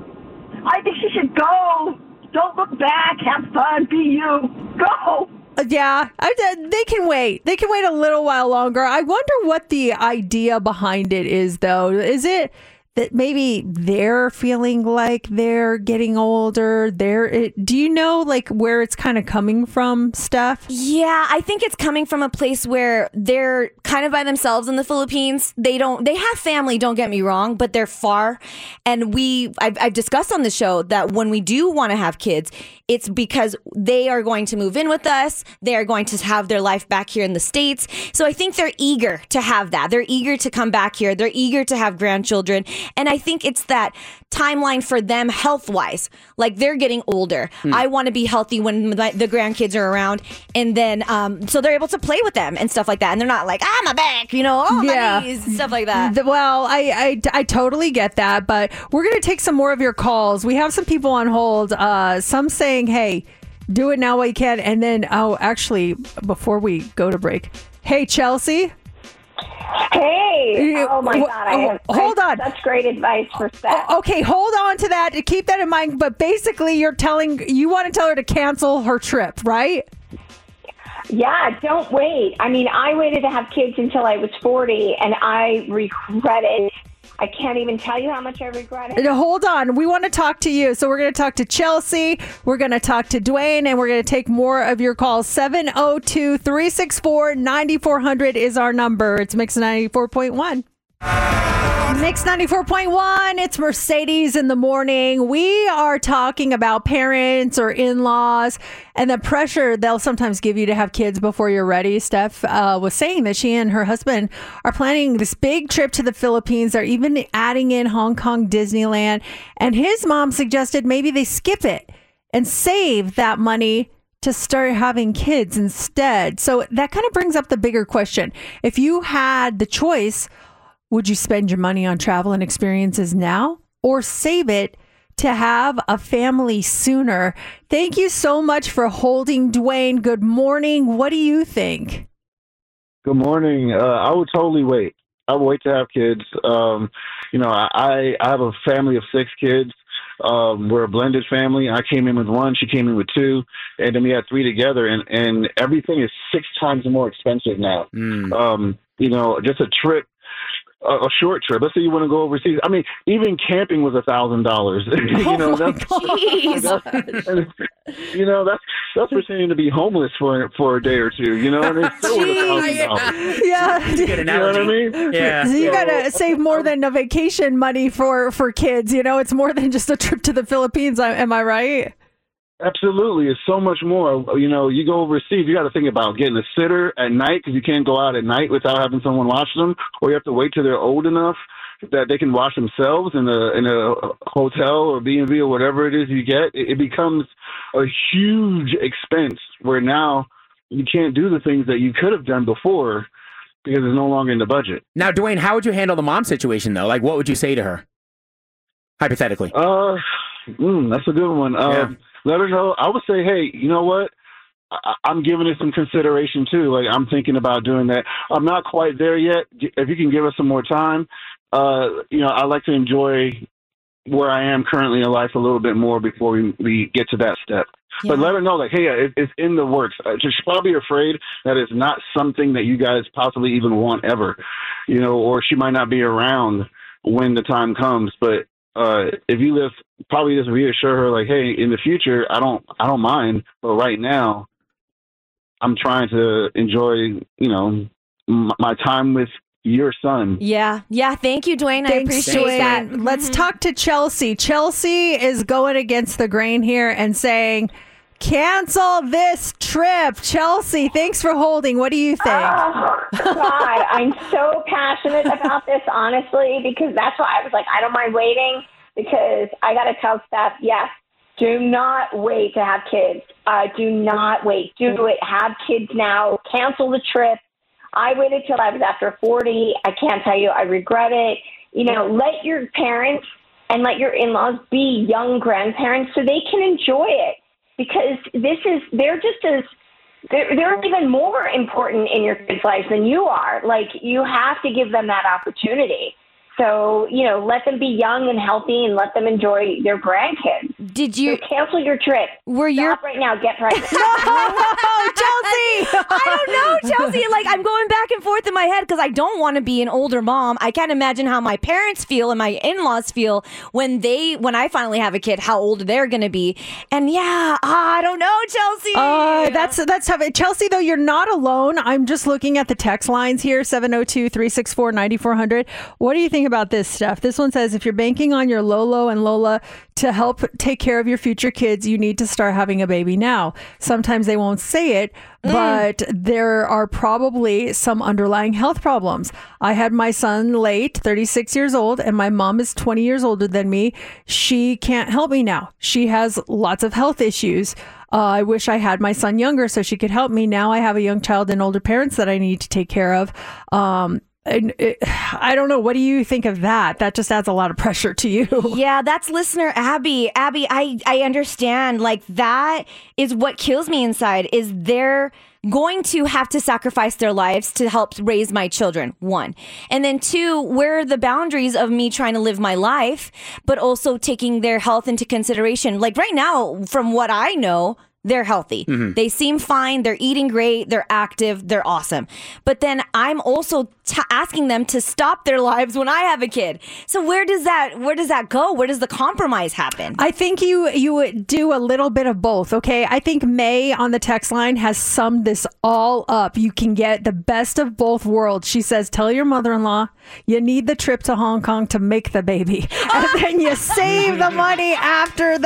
I think she should go. Don't look back. Have fun. Be you. Go. Uh, Yeah, I, they can wait. They can wait a little while longer. I wonder what the idea behind it is, though. Is it that maybe they're feeling like they're getting older? They're, it, do you know like where it's kind of coming from, Steph? Yeah, I think it's coming from a place where they're kind of by themselves in the Philippines. They don't, they have family, don't get me wrong, but they're far. And we, I've, I've discussed on the show that when we do want to have kids, it's because they are going to move in with us. They are going to have their life back here in the States. So I think they're eager to have that. They're eager to come back here. They're eager to have grandchildren. And I think it's that timeline for them health wise. Like they're getting older. Hmm. I want to be healthy when my, the grandkids are around. And then, um, so they're able to play with them and stuff like that. And they're not like, ah, my back, you know, oh, my knees, stuff like that. The- Well, I, I, I totally get that, but we're going to take some more of your calls. We have some people on hold, uh, some saying, hey, do it now while you can. And then, oh, actually, before we go to break, hey, Chelsea. Hey! Oh my Wh- God! I have hold I, on. That's great advice for Steph. Okay, hold on to that. Keep that in mind. But basically, you're telling you want to tell her to cancel her trip, right? Yeah, don't wait. I mean, I waited to have kids until I was forty, and I regret it. I can't even tell you how much I regret it. Hold on. We want to talk to you. So we're going to talk to Chelsea. We're going to talk to Dwayne, and we're going to take more of your calls. seven oh two, three six four, nine four hundred is our number. It's Mix ninety-four point one. Mix ninety-four point one. It's Mercedes in the morning. We are talking about parents or in-laws and the pressure they'll sometimes give you to have kids before you're ready. Steph uh, was saying that she and her husband are planning this big trip to the Philippines. They're even adding in Hong Kong Disneyland. And his mom suggested maybe they skip it and save that money to start having kids instead. So that kind of brings up the bigger question. If you had the choice, would you spend your money on travel and experiences now or save it to have a family sooner? Thank you so much for holding, Dwayne. Good morning. What do you think? Good morning. Uh, I would totally wait. I would wait to have kids. Um, you know, I, I have a family of six kids. Um, we're a blended family. I came in with one. She came in with two. And then we had three together. And, and everything is six times more expensive now. Mm. Um, you know, just a trip. A short trip. Let's say you want to go overseas. I mean, even camping was a thousand dollars. You know, that's, that's you know that's that's pretending to be homeless for for a day or two. You know, and it's still a thousand dollars. Yeah, you know what I mean? Yeah. So you gotta save more than a vacation money for for kids. You know, it's more than just a trip to the Philippines. Am I right? Absolutely. It's so much more. You know, you go overseas, you got to think about getting a sitter at night because you can't go out at night without having someone watch them, or you have to wait till they're old enough that they can watch themselves in a in a hotel or B and B or whatever it is you get. It, it becomes a huge expense where now you can't do the things that you could have done before because it's no longer in the budget. Now, Dwayne, how would you handle the mom situation, though? Like, what would you say to her, hypothetically? Uh, mm, that's a good one. Uh, Yeah. Let her know. I would say, hey, you know what? I- I'm giving it some consideration too. Like, I'm thinking about doing that. I'm not quite there yet. If you can give us some more time, uh, you know, I like to enjoy where I am currently in life a little bit more before we, we get to that step. Yeah. But let her know, like, hey, it, it's in the works. Uh, she's probably afraid that it's not something that you guys possibly even want ever, you know, or she might not be around when the time comes. But uh, if you live, probably just reassure her, like, hey, in the future, I don't, I don't mind, but right now, I'm trying to enjoy, you know, m- my time with your son. Yeah. Yeah. Thank you, Dwayne. I Thanks, appreciate Dwayne. that. Mm-hmm. Let's talk to Chelsea. Chelsea is going against the grain here and saying, cancel this trip. Chelsea, thanks for holding. What do you think? Oh, God, I'm so passionate about this, honestly, because that's why I was like, I don't mind waiting, because I got to tell Steph, yes, do not wait to have kids. Uh, do not wait. Do it. Have kids now. Cancel the trip. I waited till I was after forty. I can't tell you, I regret it. You know, let your parents and let your in-laws be young grandparents so they can enjoy it, because this is, they're just as, they're, they're even more important in your kids' lives than you are. Like, you have to give them that opportunity. So, you know, let them be young and healthy and let them enjoy their grandkids. Did you so cancel your trip? Were Stop your right now? Get pregnant. Oh, Chelsea! I don't know, Chelsea. Like, I'm going back and forth in my head because I don't want to be an older mom. I can't imagine how my parents feel and my in-laws feel when they, when I finally have a kid, how old they're going to be. And yeah, I don't know, Chelsea. Uh, that's that's tough. Chelsea, though, you're not alone. I'm just looking at the text lines here, seven oh two, three six four, nine four hundred. What do you think about this stuff? This one says, if you're banking on your Lolo and Lola to help take care of your future kids, you need to start having a baby now. Sometimes they won't say it, but mm. there are probably some underlying health problems. I had my son late, thirty-six years old, and my mom is twenty years older than me. She can't help me now. She has lots of health issues. Uh, I wish I had my son younger so she could help me. Now I have a young child and older parents that I need to take care of. Um, And it, I don't know. What do you think of that? That just adds a lot of pressure to you. Yeah, that's listener Abby. Abby, I, I understand. Like, that is what kills me inside, is they're going to have to sacrifice their lives to help raise my children, one. And then two, where are the boundaries of me trying to live my life, but also taking their health into consideration? Like right now, from what I know, they're healthy. Mm-hmm. They seem fine. They're eating great. They're active. They're awesome. But then I'm also t- asking them to stop their lives when I have a kid. So where does that where does that go? Where does the compromise happen? I think you you would do a little bit of both. Okay, I think May on the text line has summed this all up. You can get the best of both worlds. She says, "Tell your mother-in-law you need the trip to Hong Kong to make the baby, and then you save the money after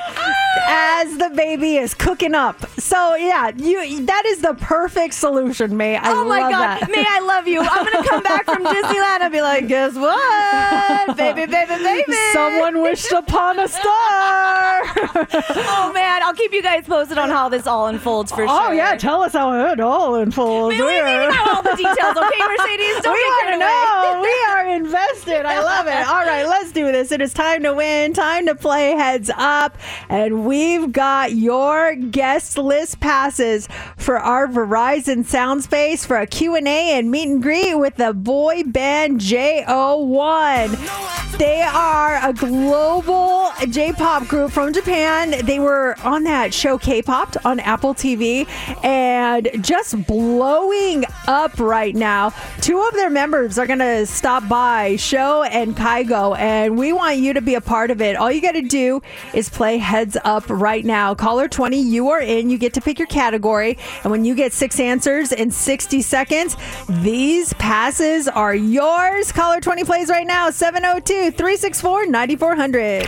that as the baby is cooking." Cooking up. So yeah, you that is the perfect solution, May. I oh my love God, that. May, I love you. I'm gonna come back from Disneyland and be like, guess what? Baby, baby, baby. Someone wished upon a star. Oh man, I'll keep you guys posted on how this all unfolds for oh, sure. Oh yeah, tell us how it all unfolds. May, we need to know all the details, okay, Mercedes? Don't we get carried know. away. We are invested. I love it. All right, let's do this. It is time to win, time to play Heads Up, and we've got your guest list passes for our Verizon Soundspace for a Q and A and meet and greet with the boy band J O one. They are a global J-pop group from Japan. They were on that show K-Popped on Apple T V and just blowing up right now. Two of their members are going to stop by, Sho and Kygo, and we want you to be a part of it. All you got to do is play Heads Up right now. Caller twenty, you are in. You get to pick your category, and when you get six answers in sixty seconds, these passes are yours. Caller twenty plays right now. seven oh two, three six four, nine four zero zero.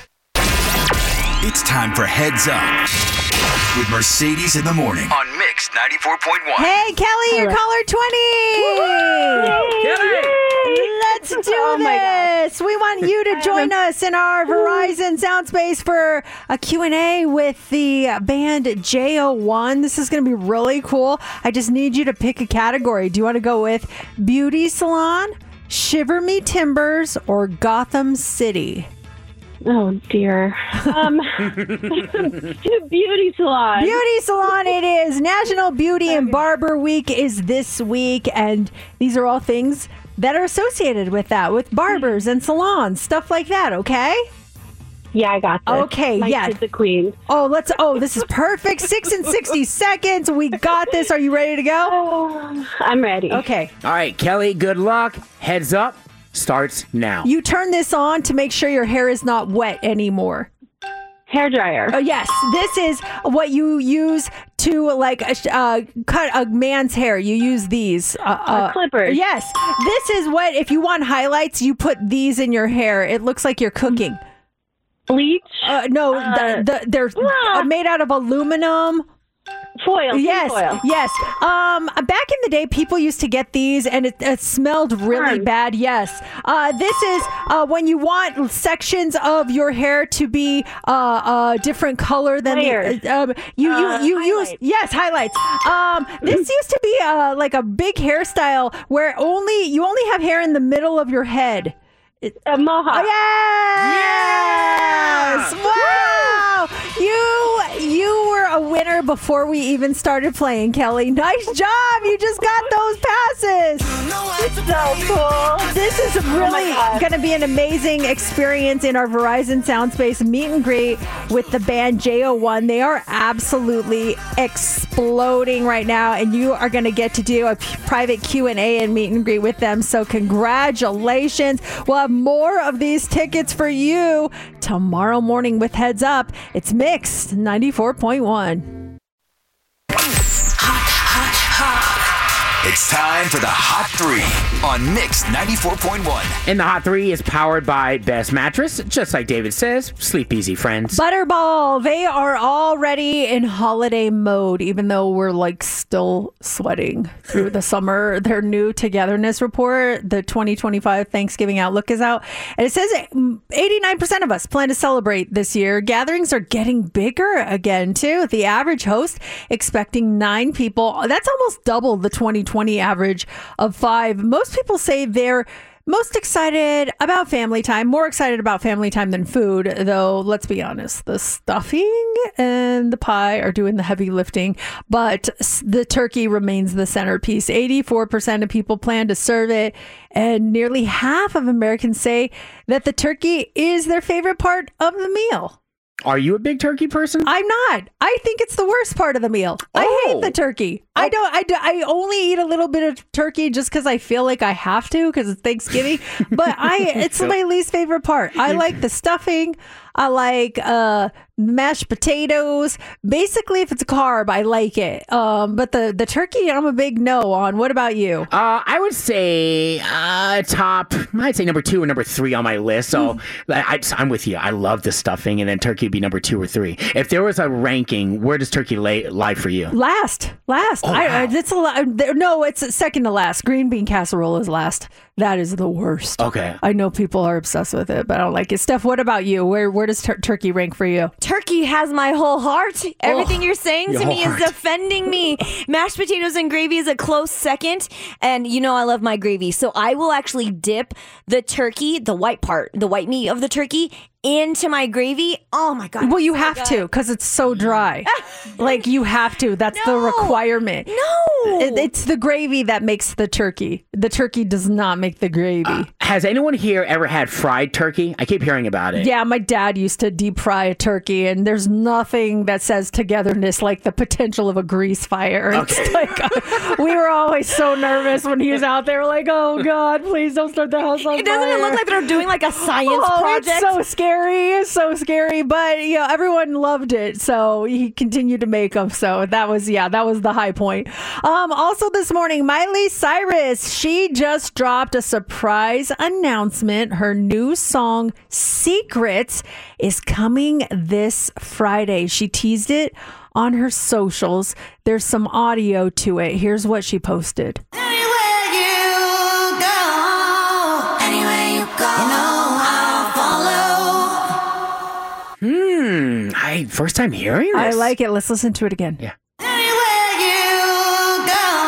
It's time for Heads Up with Mercedes in the morning on Mix ninety-four point one. Hey, Kelly, you're caller twenty. Kelly. Let's do oh this. We want you to join us in our Verizon Soundspace for a Q and A with the band J O one. This is going to be really cool. I just need you to pick a category. Do you want to go with Beauty Salon, Shiver Me Timbers, or Gotham City? Oh, dear. Um, beauty salon. Beauty salon it is. National Beauty and Barber Week is this week, and these are all things that are associated with that, with barbers and salons, stuff like that, okay? Yeah, I got this. Okay, My yeah. kid's a queen. Oh, let's. Oh, this is perfect. Six and sixty seconds. We got this. Are you ready to go? Oh, I'm ready. Okay. All right, Kelly, good luck. Heads Up starts now. You turn this on to make sure your hair is not wet anymore. Hair dryer. Oh, yes. This is what you use to, like, uh, cut a man's hair. You use these. Uh, uh, clippers. Yes. This is what, if you want highlights, you put these in your hair. It looks like you're cooking. Bleach? Uh, no, Uh, the, the, they're ah. uh, made out of aluminum. Foil. Yes, foil. yes. Um, back in the day, people used to get these, and it, it smelled really Burn. bad. Yes. Uh, this is uh, when you want sections of your hair to be uh, a different color than Layers. the. Um, you Uh, you you use highlights. yes highlights. Um, this used to be uh, like a big hairstyle where only you only have hair in the middle of your head. A mohawk. Oh, yes! Yeah! Wow! You you were a winner before we even started playing, Kelly. Nice job! You just got those passes. It's so cool. This is really God. going to be an amazing experience in our Verizon Soundspace meet and greet with the band J O one. They are absolutely exploding right now, and you are going to get to do a p- private Q and A and meet and greet with them. So congratulations. We'll have more of these tickets for you tomorrow morning with Heads Up. It's Mixed ninety-four point one. It's time for the Hot Three on Mix ninety-four point one. And the Hot Three is powered by Best Mattress. Just like David says, sleep easy, friends. Butterball, they are already in holiday mode, even though we're like still sweating through the summer. Their new togetherness report, the twenty twenty-five Thanksgiving Outlook, is out. And it says eighty-nine percent of us plan to celebrate this year. Gatherings are getting bigger again, too. The average host expecting nine people. That's almost double the twenty twenty twenty average of five. Most people say they're most excited about family time, more excited about family time than food, though, let's be honest, the stuffing and the pie are doing the heavy lifting, but the turkey remains the centerpiece. eighty-four percent of people plan to serve it, and nearly half of Americans say that the turkey is their favorite part of the meal. Are you a big turkey person? I'm not. I think it's the worst part of the meal. Oh. I hate the turkey. Oh. I don't. I, do, I only eat a little bit of turkey just because I feel like I have to because it's Thanksgiving. But I, it's my least favorite part. I like the stuffing. I like uh, mashed potatoes. Basically, if it's a carb, I like it. Um, but the, the turkey, I'm a big no on. What about you? Uh, I would say uh, top, I'd say number two or number three on my list. So mm. I, I'm with you. I love the stuffing, and then turkey would be number two or three. If there was a ranking, where does turkey lay, lie for you? Last. Last. Oh, I, wow. it's a lot. No, it's second to last. Green bean casserole is last. That is the worst. Okay. I know people are obsessed with it, but I don't like it. Steph, what about you? Where where does tur- turkey rank for you? Turkey has my whole heart. Everything oh, you're saying to me heart. is offending me. Mashed potatoes and gravy is a close second. And you know I love my gravy. So I will actually dip the turkey, the white part, the white meat of the turkey, into my gravy. Oh my God. Well, you so have good. to because it's so dry. Like you have to. That's no, the requirement. No. It, it's the gravy that makes the turkey. The turkey does not make the gravy. Uh, has anyone here ever had fried turkey? I keep hearing about it. Yeah, my dad used to deep fry a turkey, and there's nothing that says togetherness like the potential of a grease fire. Okay. It's like uh, we were always so nervous when he was out there. We're like, oh God, please don't start the house on fire. It doesn't it look like they're doing like a science oh, project? It's so scary. It's so scary. But you know, everyone loved it, so he continued to make them. So that was yeah, that was the high point. Um, also this morning, Miley Cyrus, she just dropped a surprise announcement. Her new song Secrets is coming this Friday. She teased it on her socials. There's some audio to it. Here's what she posted. Anywhere you go, anywhere you go, you know I'll follow. Hmm. I first time hearing this. I like it. Let's listen to it again. Yeah. Anywhere you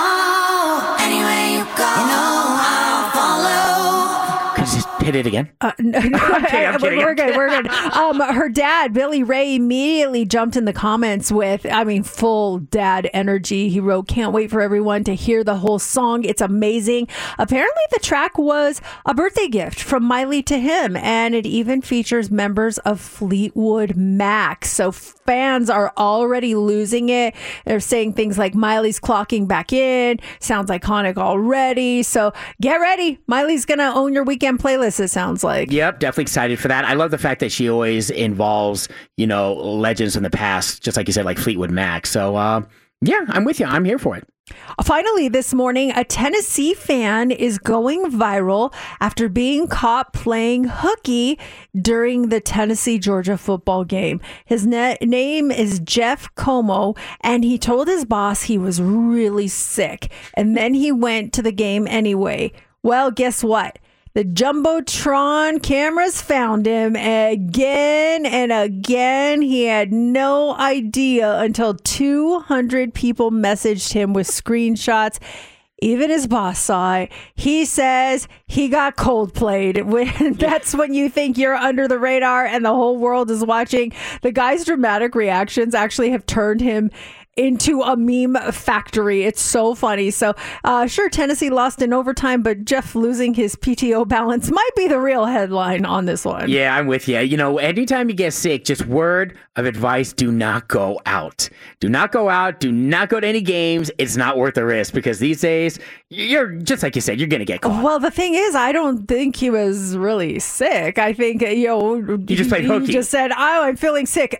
go, anywhere you go, you know I'll follow. Could you just hit it again? Uh, no, no, I'm kidding, I'm kidding. We're good. We're good. Um, her dad, Billy Ray, immediately jumped in the comments with, I mean, full dad energy. He wrote, "Can't wait for everyone to hear the whole song. It's amazing." Apparently, the track was a birthday gift from Miley to him, and it even features members of Fleetwood Mac. So fans are already losing it. They're saying things like Miley's clocking back in. Sounds iconic already. So get ready. Miley's going to own your weekend playlist, it sounds like. Yep, definitely excited for that. I love the fact that she always involves, you know, legends in the past, just like you said, like Fleetwood Mac. So, uh, yeah, I'm with you. I'm here for it. Finally, this morning, a Tennessee fan is going viral after being caught playing hooky during the Tennessee-Georgia football game. His na- name is Jeff Como, and he told his boss he was really sick, and then he went to the game anyway. Well, guess what? The Jumbotron cameras found him again and again. He had no idea until two hundred people messaged him with screenshots. Even his boss saw it. He says he got cold played. That's when you think you're under the radar and the whole world is watching. The guy's dramatic reactions actually have turned him into a meme factory. It's so funny. So uh, sure, Tennessee lost in overtime, but Jeff losing his P T O balance might be the real headline on this one. Yeah, I'm with you. You know, anytime you get sick, just word of advice, do not go out. Do not go out. Do not go to any games. It's not worth the risk because these days, you're just like you said, you're going to get caught. Well, the thing is, I don't think he was really sick. I think, you know, he just played hooky. He just said, oh, I'm feeling sick.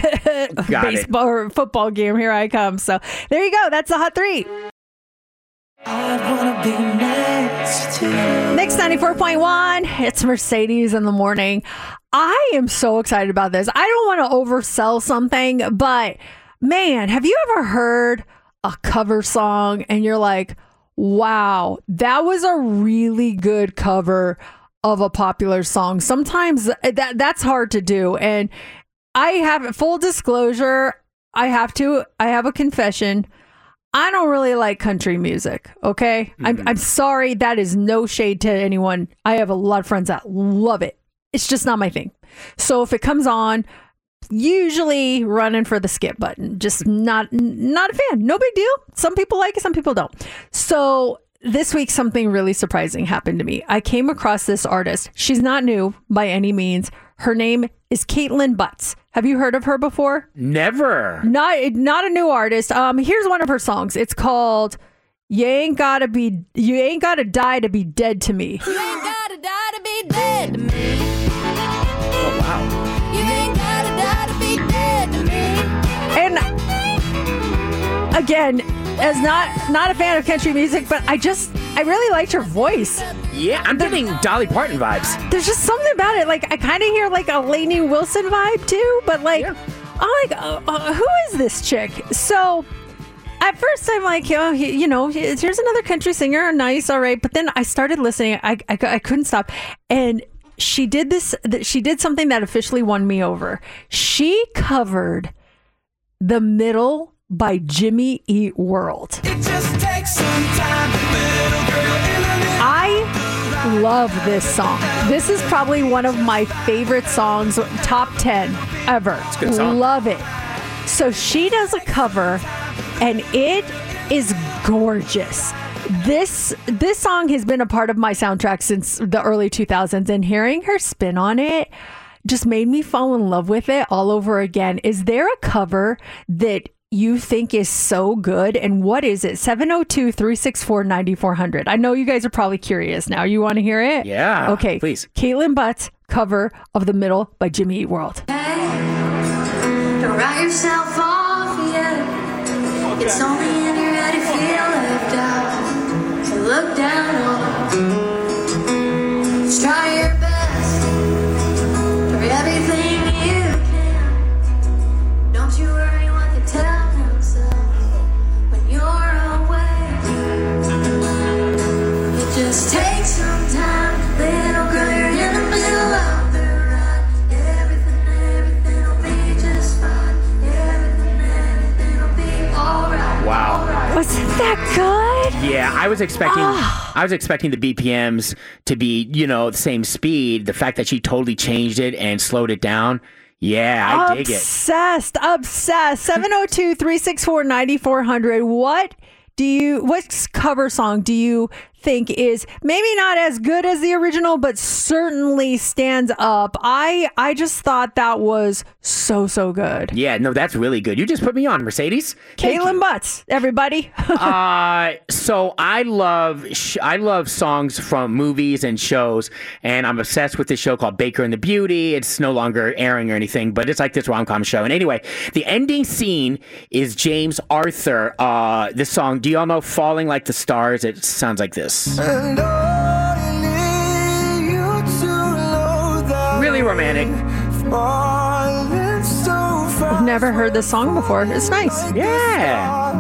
Got Baseball it. or football game. Here I come. So there you go. That's the hot three. I wanna be next to you. Next ninety-four point one. It's Mercedes in the morning. I am so excited about this. I don't want to oversell something, but man, have you ever heard a cover song and you're like, wow, that was a really good cover of a popular song? Sometimes that that's hard to do. And I have full disclosure. I have to, I have a confession. I don't really like country music, okay? Mm-hmm. I'm, I'm sorry. That is no shade to anyone. I have a lot of friends that love it. It's just not my thing. So if it comes on, usually running for the skip button. Just not not a fan. No big deal. Some people like it, some people don't. So this week, something really surprising happened to me. I came across this artist. She's not new by any means. Her name is Caitlin Butts. Have you heard of her before? Never. Not not a new artist. Um, here's one of her songs. It's called "You Ain't Gotta Be You Ain't Gotta Die to Be Dead to Me." You ain't gotta die to be dead to me. Oh wow. You ain't gotta die to be dead to me. And again, as not not a fan of country music, but I just I really liked her voice. Yeah, I'm getting Dolly Parton vibes. There's just something about it. Like I kind of hear like a Lainey Wilson vibe too, but like yeah. I'm like, uh, uh, who is this chick? So at first I'm like, oh, you know, here's another country singer, nice, all right. But then I started listening. I I, I couldn't stop, and she did this. She did something that officially won me over. She covered "The Middle" by Jimmy Eat World. It just takes some time, little girl in the middle. I love this song. This is probably one of my favorite songs, top ten ever. It's a good song. Love it. So she does a cover, and it is gorgeous. This this song has been a part of my soundtrack since the early two thousands, and hearing her spin on it just made me fall in love with it all over again. Is there a cover that you think is so good, and what is it? seven oh two, three six four, nine four zero zero. I know you guys are probably curious now. You want to hear it? Yeah. Okay. Please. Caitlin Butts cover of "The Middle" by Jimmy Eat World. Hey, don't write yourself off yet. Okay. It's only in your head if you left out. So look down on. Just try your best for everything you can. Don't you worry what they tell themselves when you're away. It just takes some time, little girl. You're in the middle of the ride. Everything, everything will be just fine. Everything, everything will be alright. Wow. Wasn't that good? Yeah, I was expecting oh. I was expecting the B P Ms to be, you know, the same speed. The fact that she totally changed it and slowed it down. Yeah, I dig it. Obsessed, obsessed. seven oh two, three six four, nine four zero zero. What do you, what cover song do you think is maybe not as good as the original, but certainly stands up? I I just thought that was so, so good. Yeah, no, that's really good. You just put me on, Mercedes. Caitlin Butts, everybody. uh, so I love sh- I love songs from movies and shows, and I'm obsessed with this show called Baker and the Beauty. It's no longer airing or anything, but it's like this rom-com show. And anyway, the ending scene is James Arthur. Uh, this song, do y'all know Falling Like the Stars? It sounds like this. Really romantic. I've never heard this song before. It's nice. Yeah.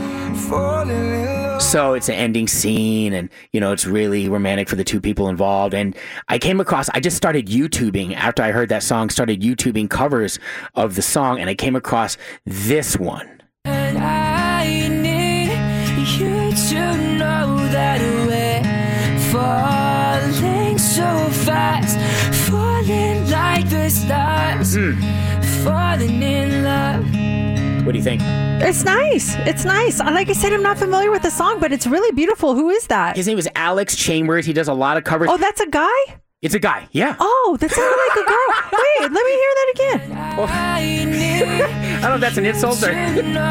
So it's an ending scene, and you know it's really romantic for the two people involved. And I came across, I just started YouTubing after I heard that song. Started YouTubing covers of the song, and I came across this one. And I need you to know that we're falling so fast, falling like the stars, mm. falling in love. What do you think? It's nice. It's nice. Like I said, I'm not familiar with the song, but it's really beautiful. Who is that? His name is Alex Chambers. He does a lot of covers. Oh, that's a guy? It's a guy, yeah. Oh, that sounded like a girl. Wait, let me hear that again. Well, I don't know if that's an insult or...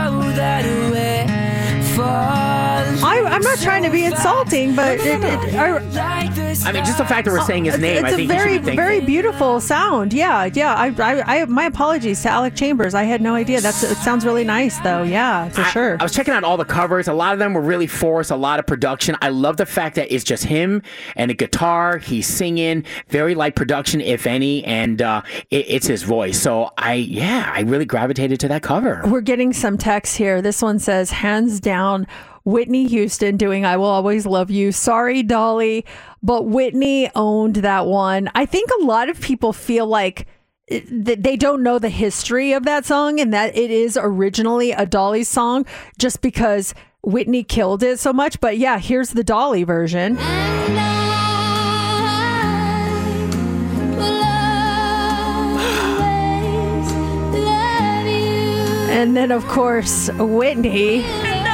I, I'm not trying to be insulting, but it, it, I, I mean, just the fact that we're saying his name, it's I think a very, he should be very thankful. beautiful sound. Yeah, yeah. I, I, I, my apologies to Alex Chambers. I had no idea. That's it. Sounds really nice, though. Yeah, for I, sure. I was checking out all the covers. A lot of them were really forced. A lot of production. I love the fact that it's just him and a guitar. He's singing. Very light production, if any, and uh, it, it's his voice. So I, yeah, I really gravitated to that cover. We're getting some text here. This one says, hands down, Whitney Houston doing I Will Always Love You. Sorry, Dolly, but Whitney owned that one. I think a lot of people feel like it, they don't know the history of that song and that it is originally a Dolly song just because Whitney killed it so much. But yeah, here's the Dolly version. And then, of course, Whitney.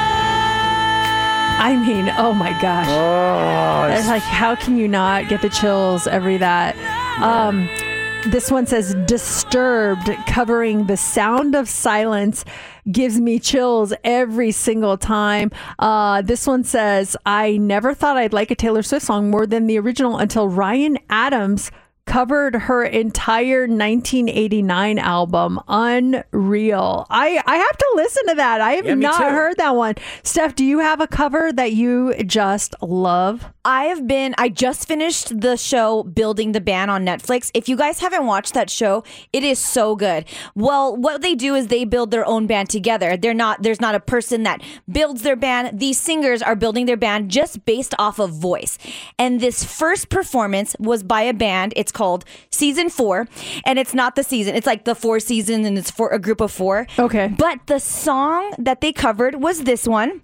I mean, oh my gosh. Oh, it's like, how can you not get the chills every that? Um, this one says, Disturbed, covering The Sound of Silence, gives me chills every single time. Uh, this one says, I never thought I'd like a Taylor Swift song more than the original until Ryan Adams covered her entire nineteen eighty-nine album. Unreal. I, I have to listen to that. I have Yeah, me not too. heard that one. Steph, do you have a cover that you just love? I have been, I just finished the show Building the Band on Netflix. If you guys haven't watched that show, it is so good. Well, what they do is they build their own band together. They're not, there's not a person that builds their band. These singers are building their band just based off of voice. And this first performance was by a band. It's called Season Four. And it's not the season. It's like the four seasons and it's for a group of four. Okay. But the song that they covered was this one.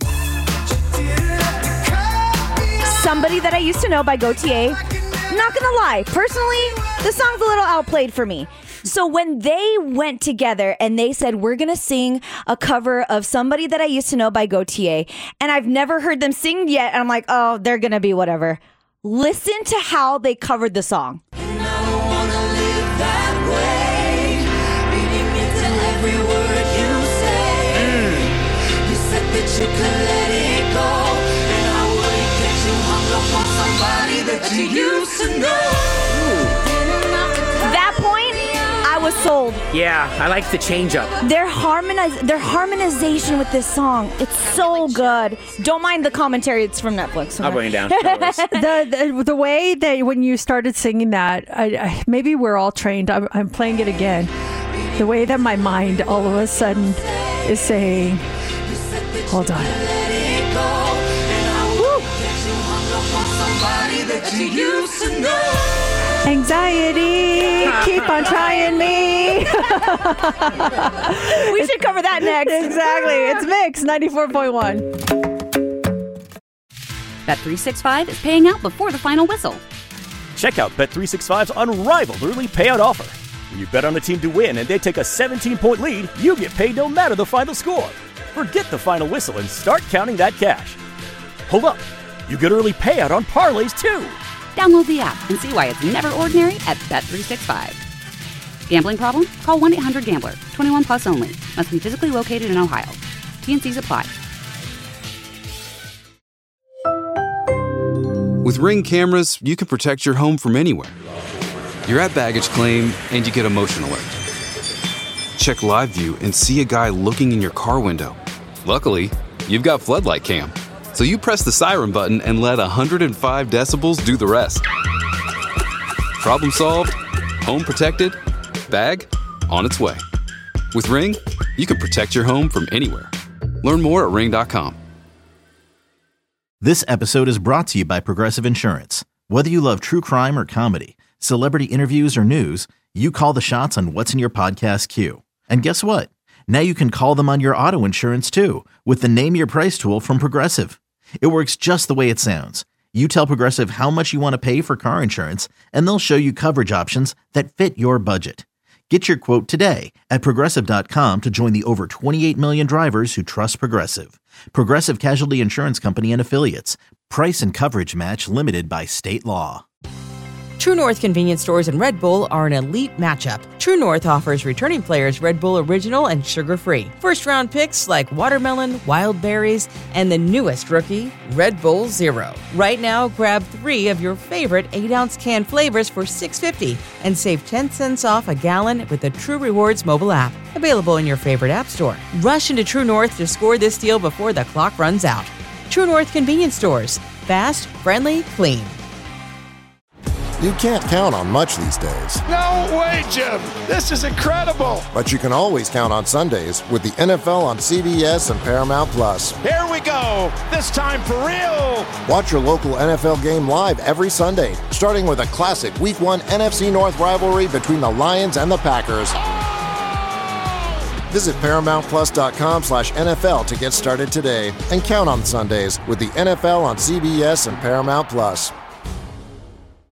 Somebody That I Used to Know by Gautier. Not gonna lie, personally, the song's a little outplayed for me. So when they went together and they said, we're gonna sing a cover of Somebody That I Used to Know by Gautier, and I've never heard them sing yet, and I'm like, oh, they're gonna be whatever. Listen to how they covered the song. That point, I was sold. Yeah, I like the change up. Their harmonize, their harmonization with this song, it's so good. Don't mind the commentary; it's from Netflix. I'll bring it down. No worries. the, the the way that when you started singing that, I, I, maybe we're all trained. I'm, I'm playing it again. The way that my mind all of a sudden is saying, "Hold on." Anxiety, keep on trying me. We should cover that next. Exactly. It's Mix ninety-four point one. Bet three sixty-five is paying out before the final whistle. Check out Bet three sixty-five's unrivaled early payout offer. When you bet on a team to win and they take a seventeen-point lead, you get paid no matter the final score. Forget the final whistle and start counting that cash. Hold up. You get early payout on parlays, too. Download the app and see why it's never ordinary at Bet three sixty-five. Gambling problem? Call one eight hundred gambler. twenty-one plus only. Must be physically located in Ohio. T and C's apply. With Ring cameras, you can protect your home from anywhere. You're at baggage claim and you get a motion alert. Check live view and see a guy looking in your car window. Luckily, you've got floodlight cam. So you press the siren button and let one hundred five decibels do the rest. Problem solved, home protected, bag on its way. With Ring, you can protect your home from anywhere. Learn more at ring dot com. This episode is brought to you by Progressive Insurance. Whether you love true crime or comedy, celebrity interviews or news, you call the shots on what's in your podcast queue. And guess what? Now you can call them on your auto insurance too with the Name Your Price tool from Progressive. It works just the way it sounds. You tell Progressive how much you want to pay for car insurance, and they'll show you coverage options that fit your budget. Get your quote today at Progressive dot com to join the over twenty-eight million drivers who trust Progressive. Progressive Casualty Insurance Company and Affiliates. Price and coverage match limited by state law. True North convenience stores and Red Bull are an elite matchup. True North offers returning players Red Bull Original and sugar-free. First-round picks like watermelon, wild berries, and the newest rookie, Red Bull Zero. Right now, grab three of your favorite eight-ounce can flavors for six dollars and fifty cents and save ten cents off a gallon with the True Rewards mobile app. Available in your favorite app store. Rush into True North to score this deal before the clock runs out. True North convenience stores. Fast, friendly, clean. You can't count on much these days. No way, Jim. This is incredible. But you can always count on Sundays with the N F L on C B S and Paramount Plus. Here we go. This time for real. Watch your local N F L game live every Sunday, starting with a classic Week one N F C North rivalry between the Lions and the Packers. Visit ParamountPlus.com slash NFL to get started today and count on Sundays with the N F L on C B S and Paramount Plus.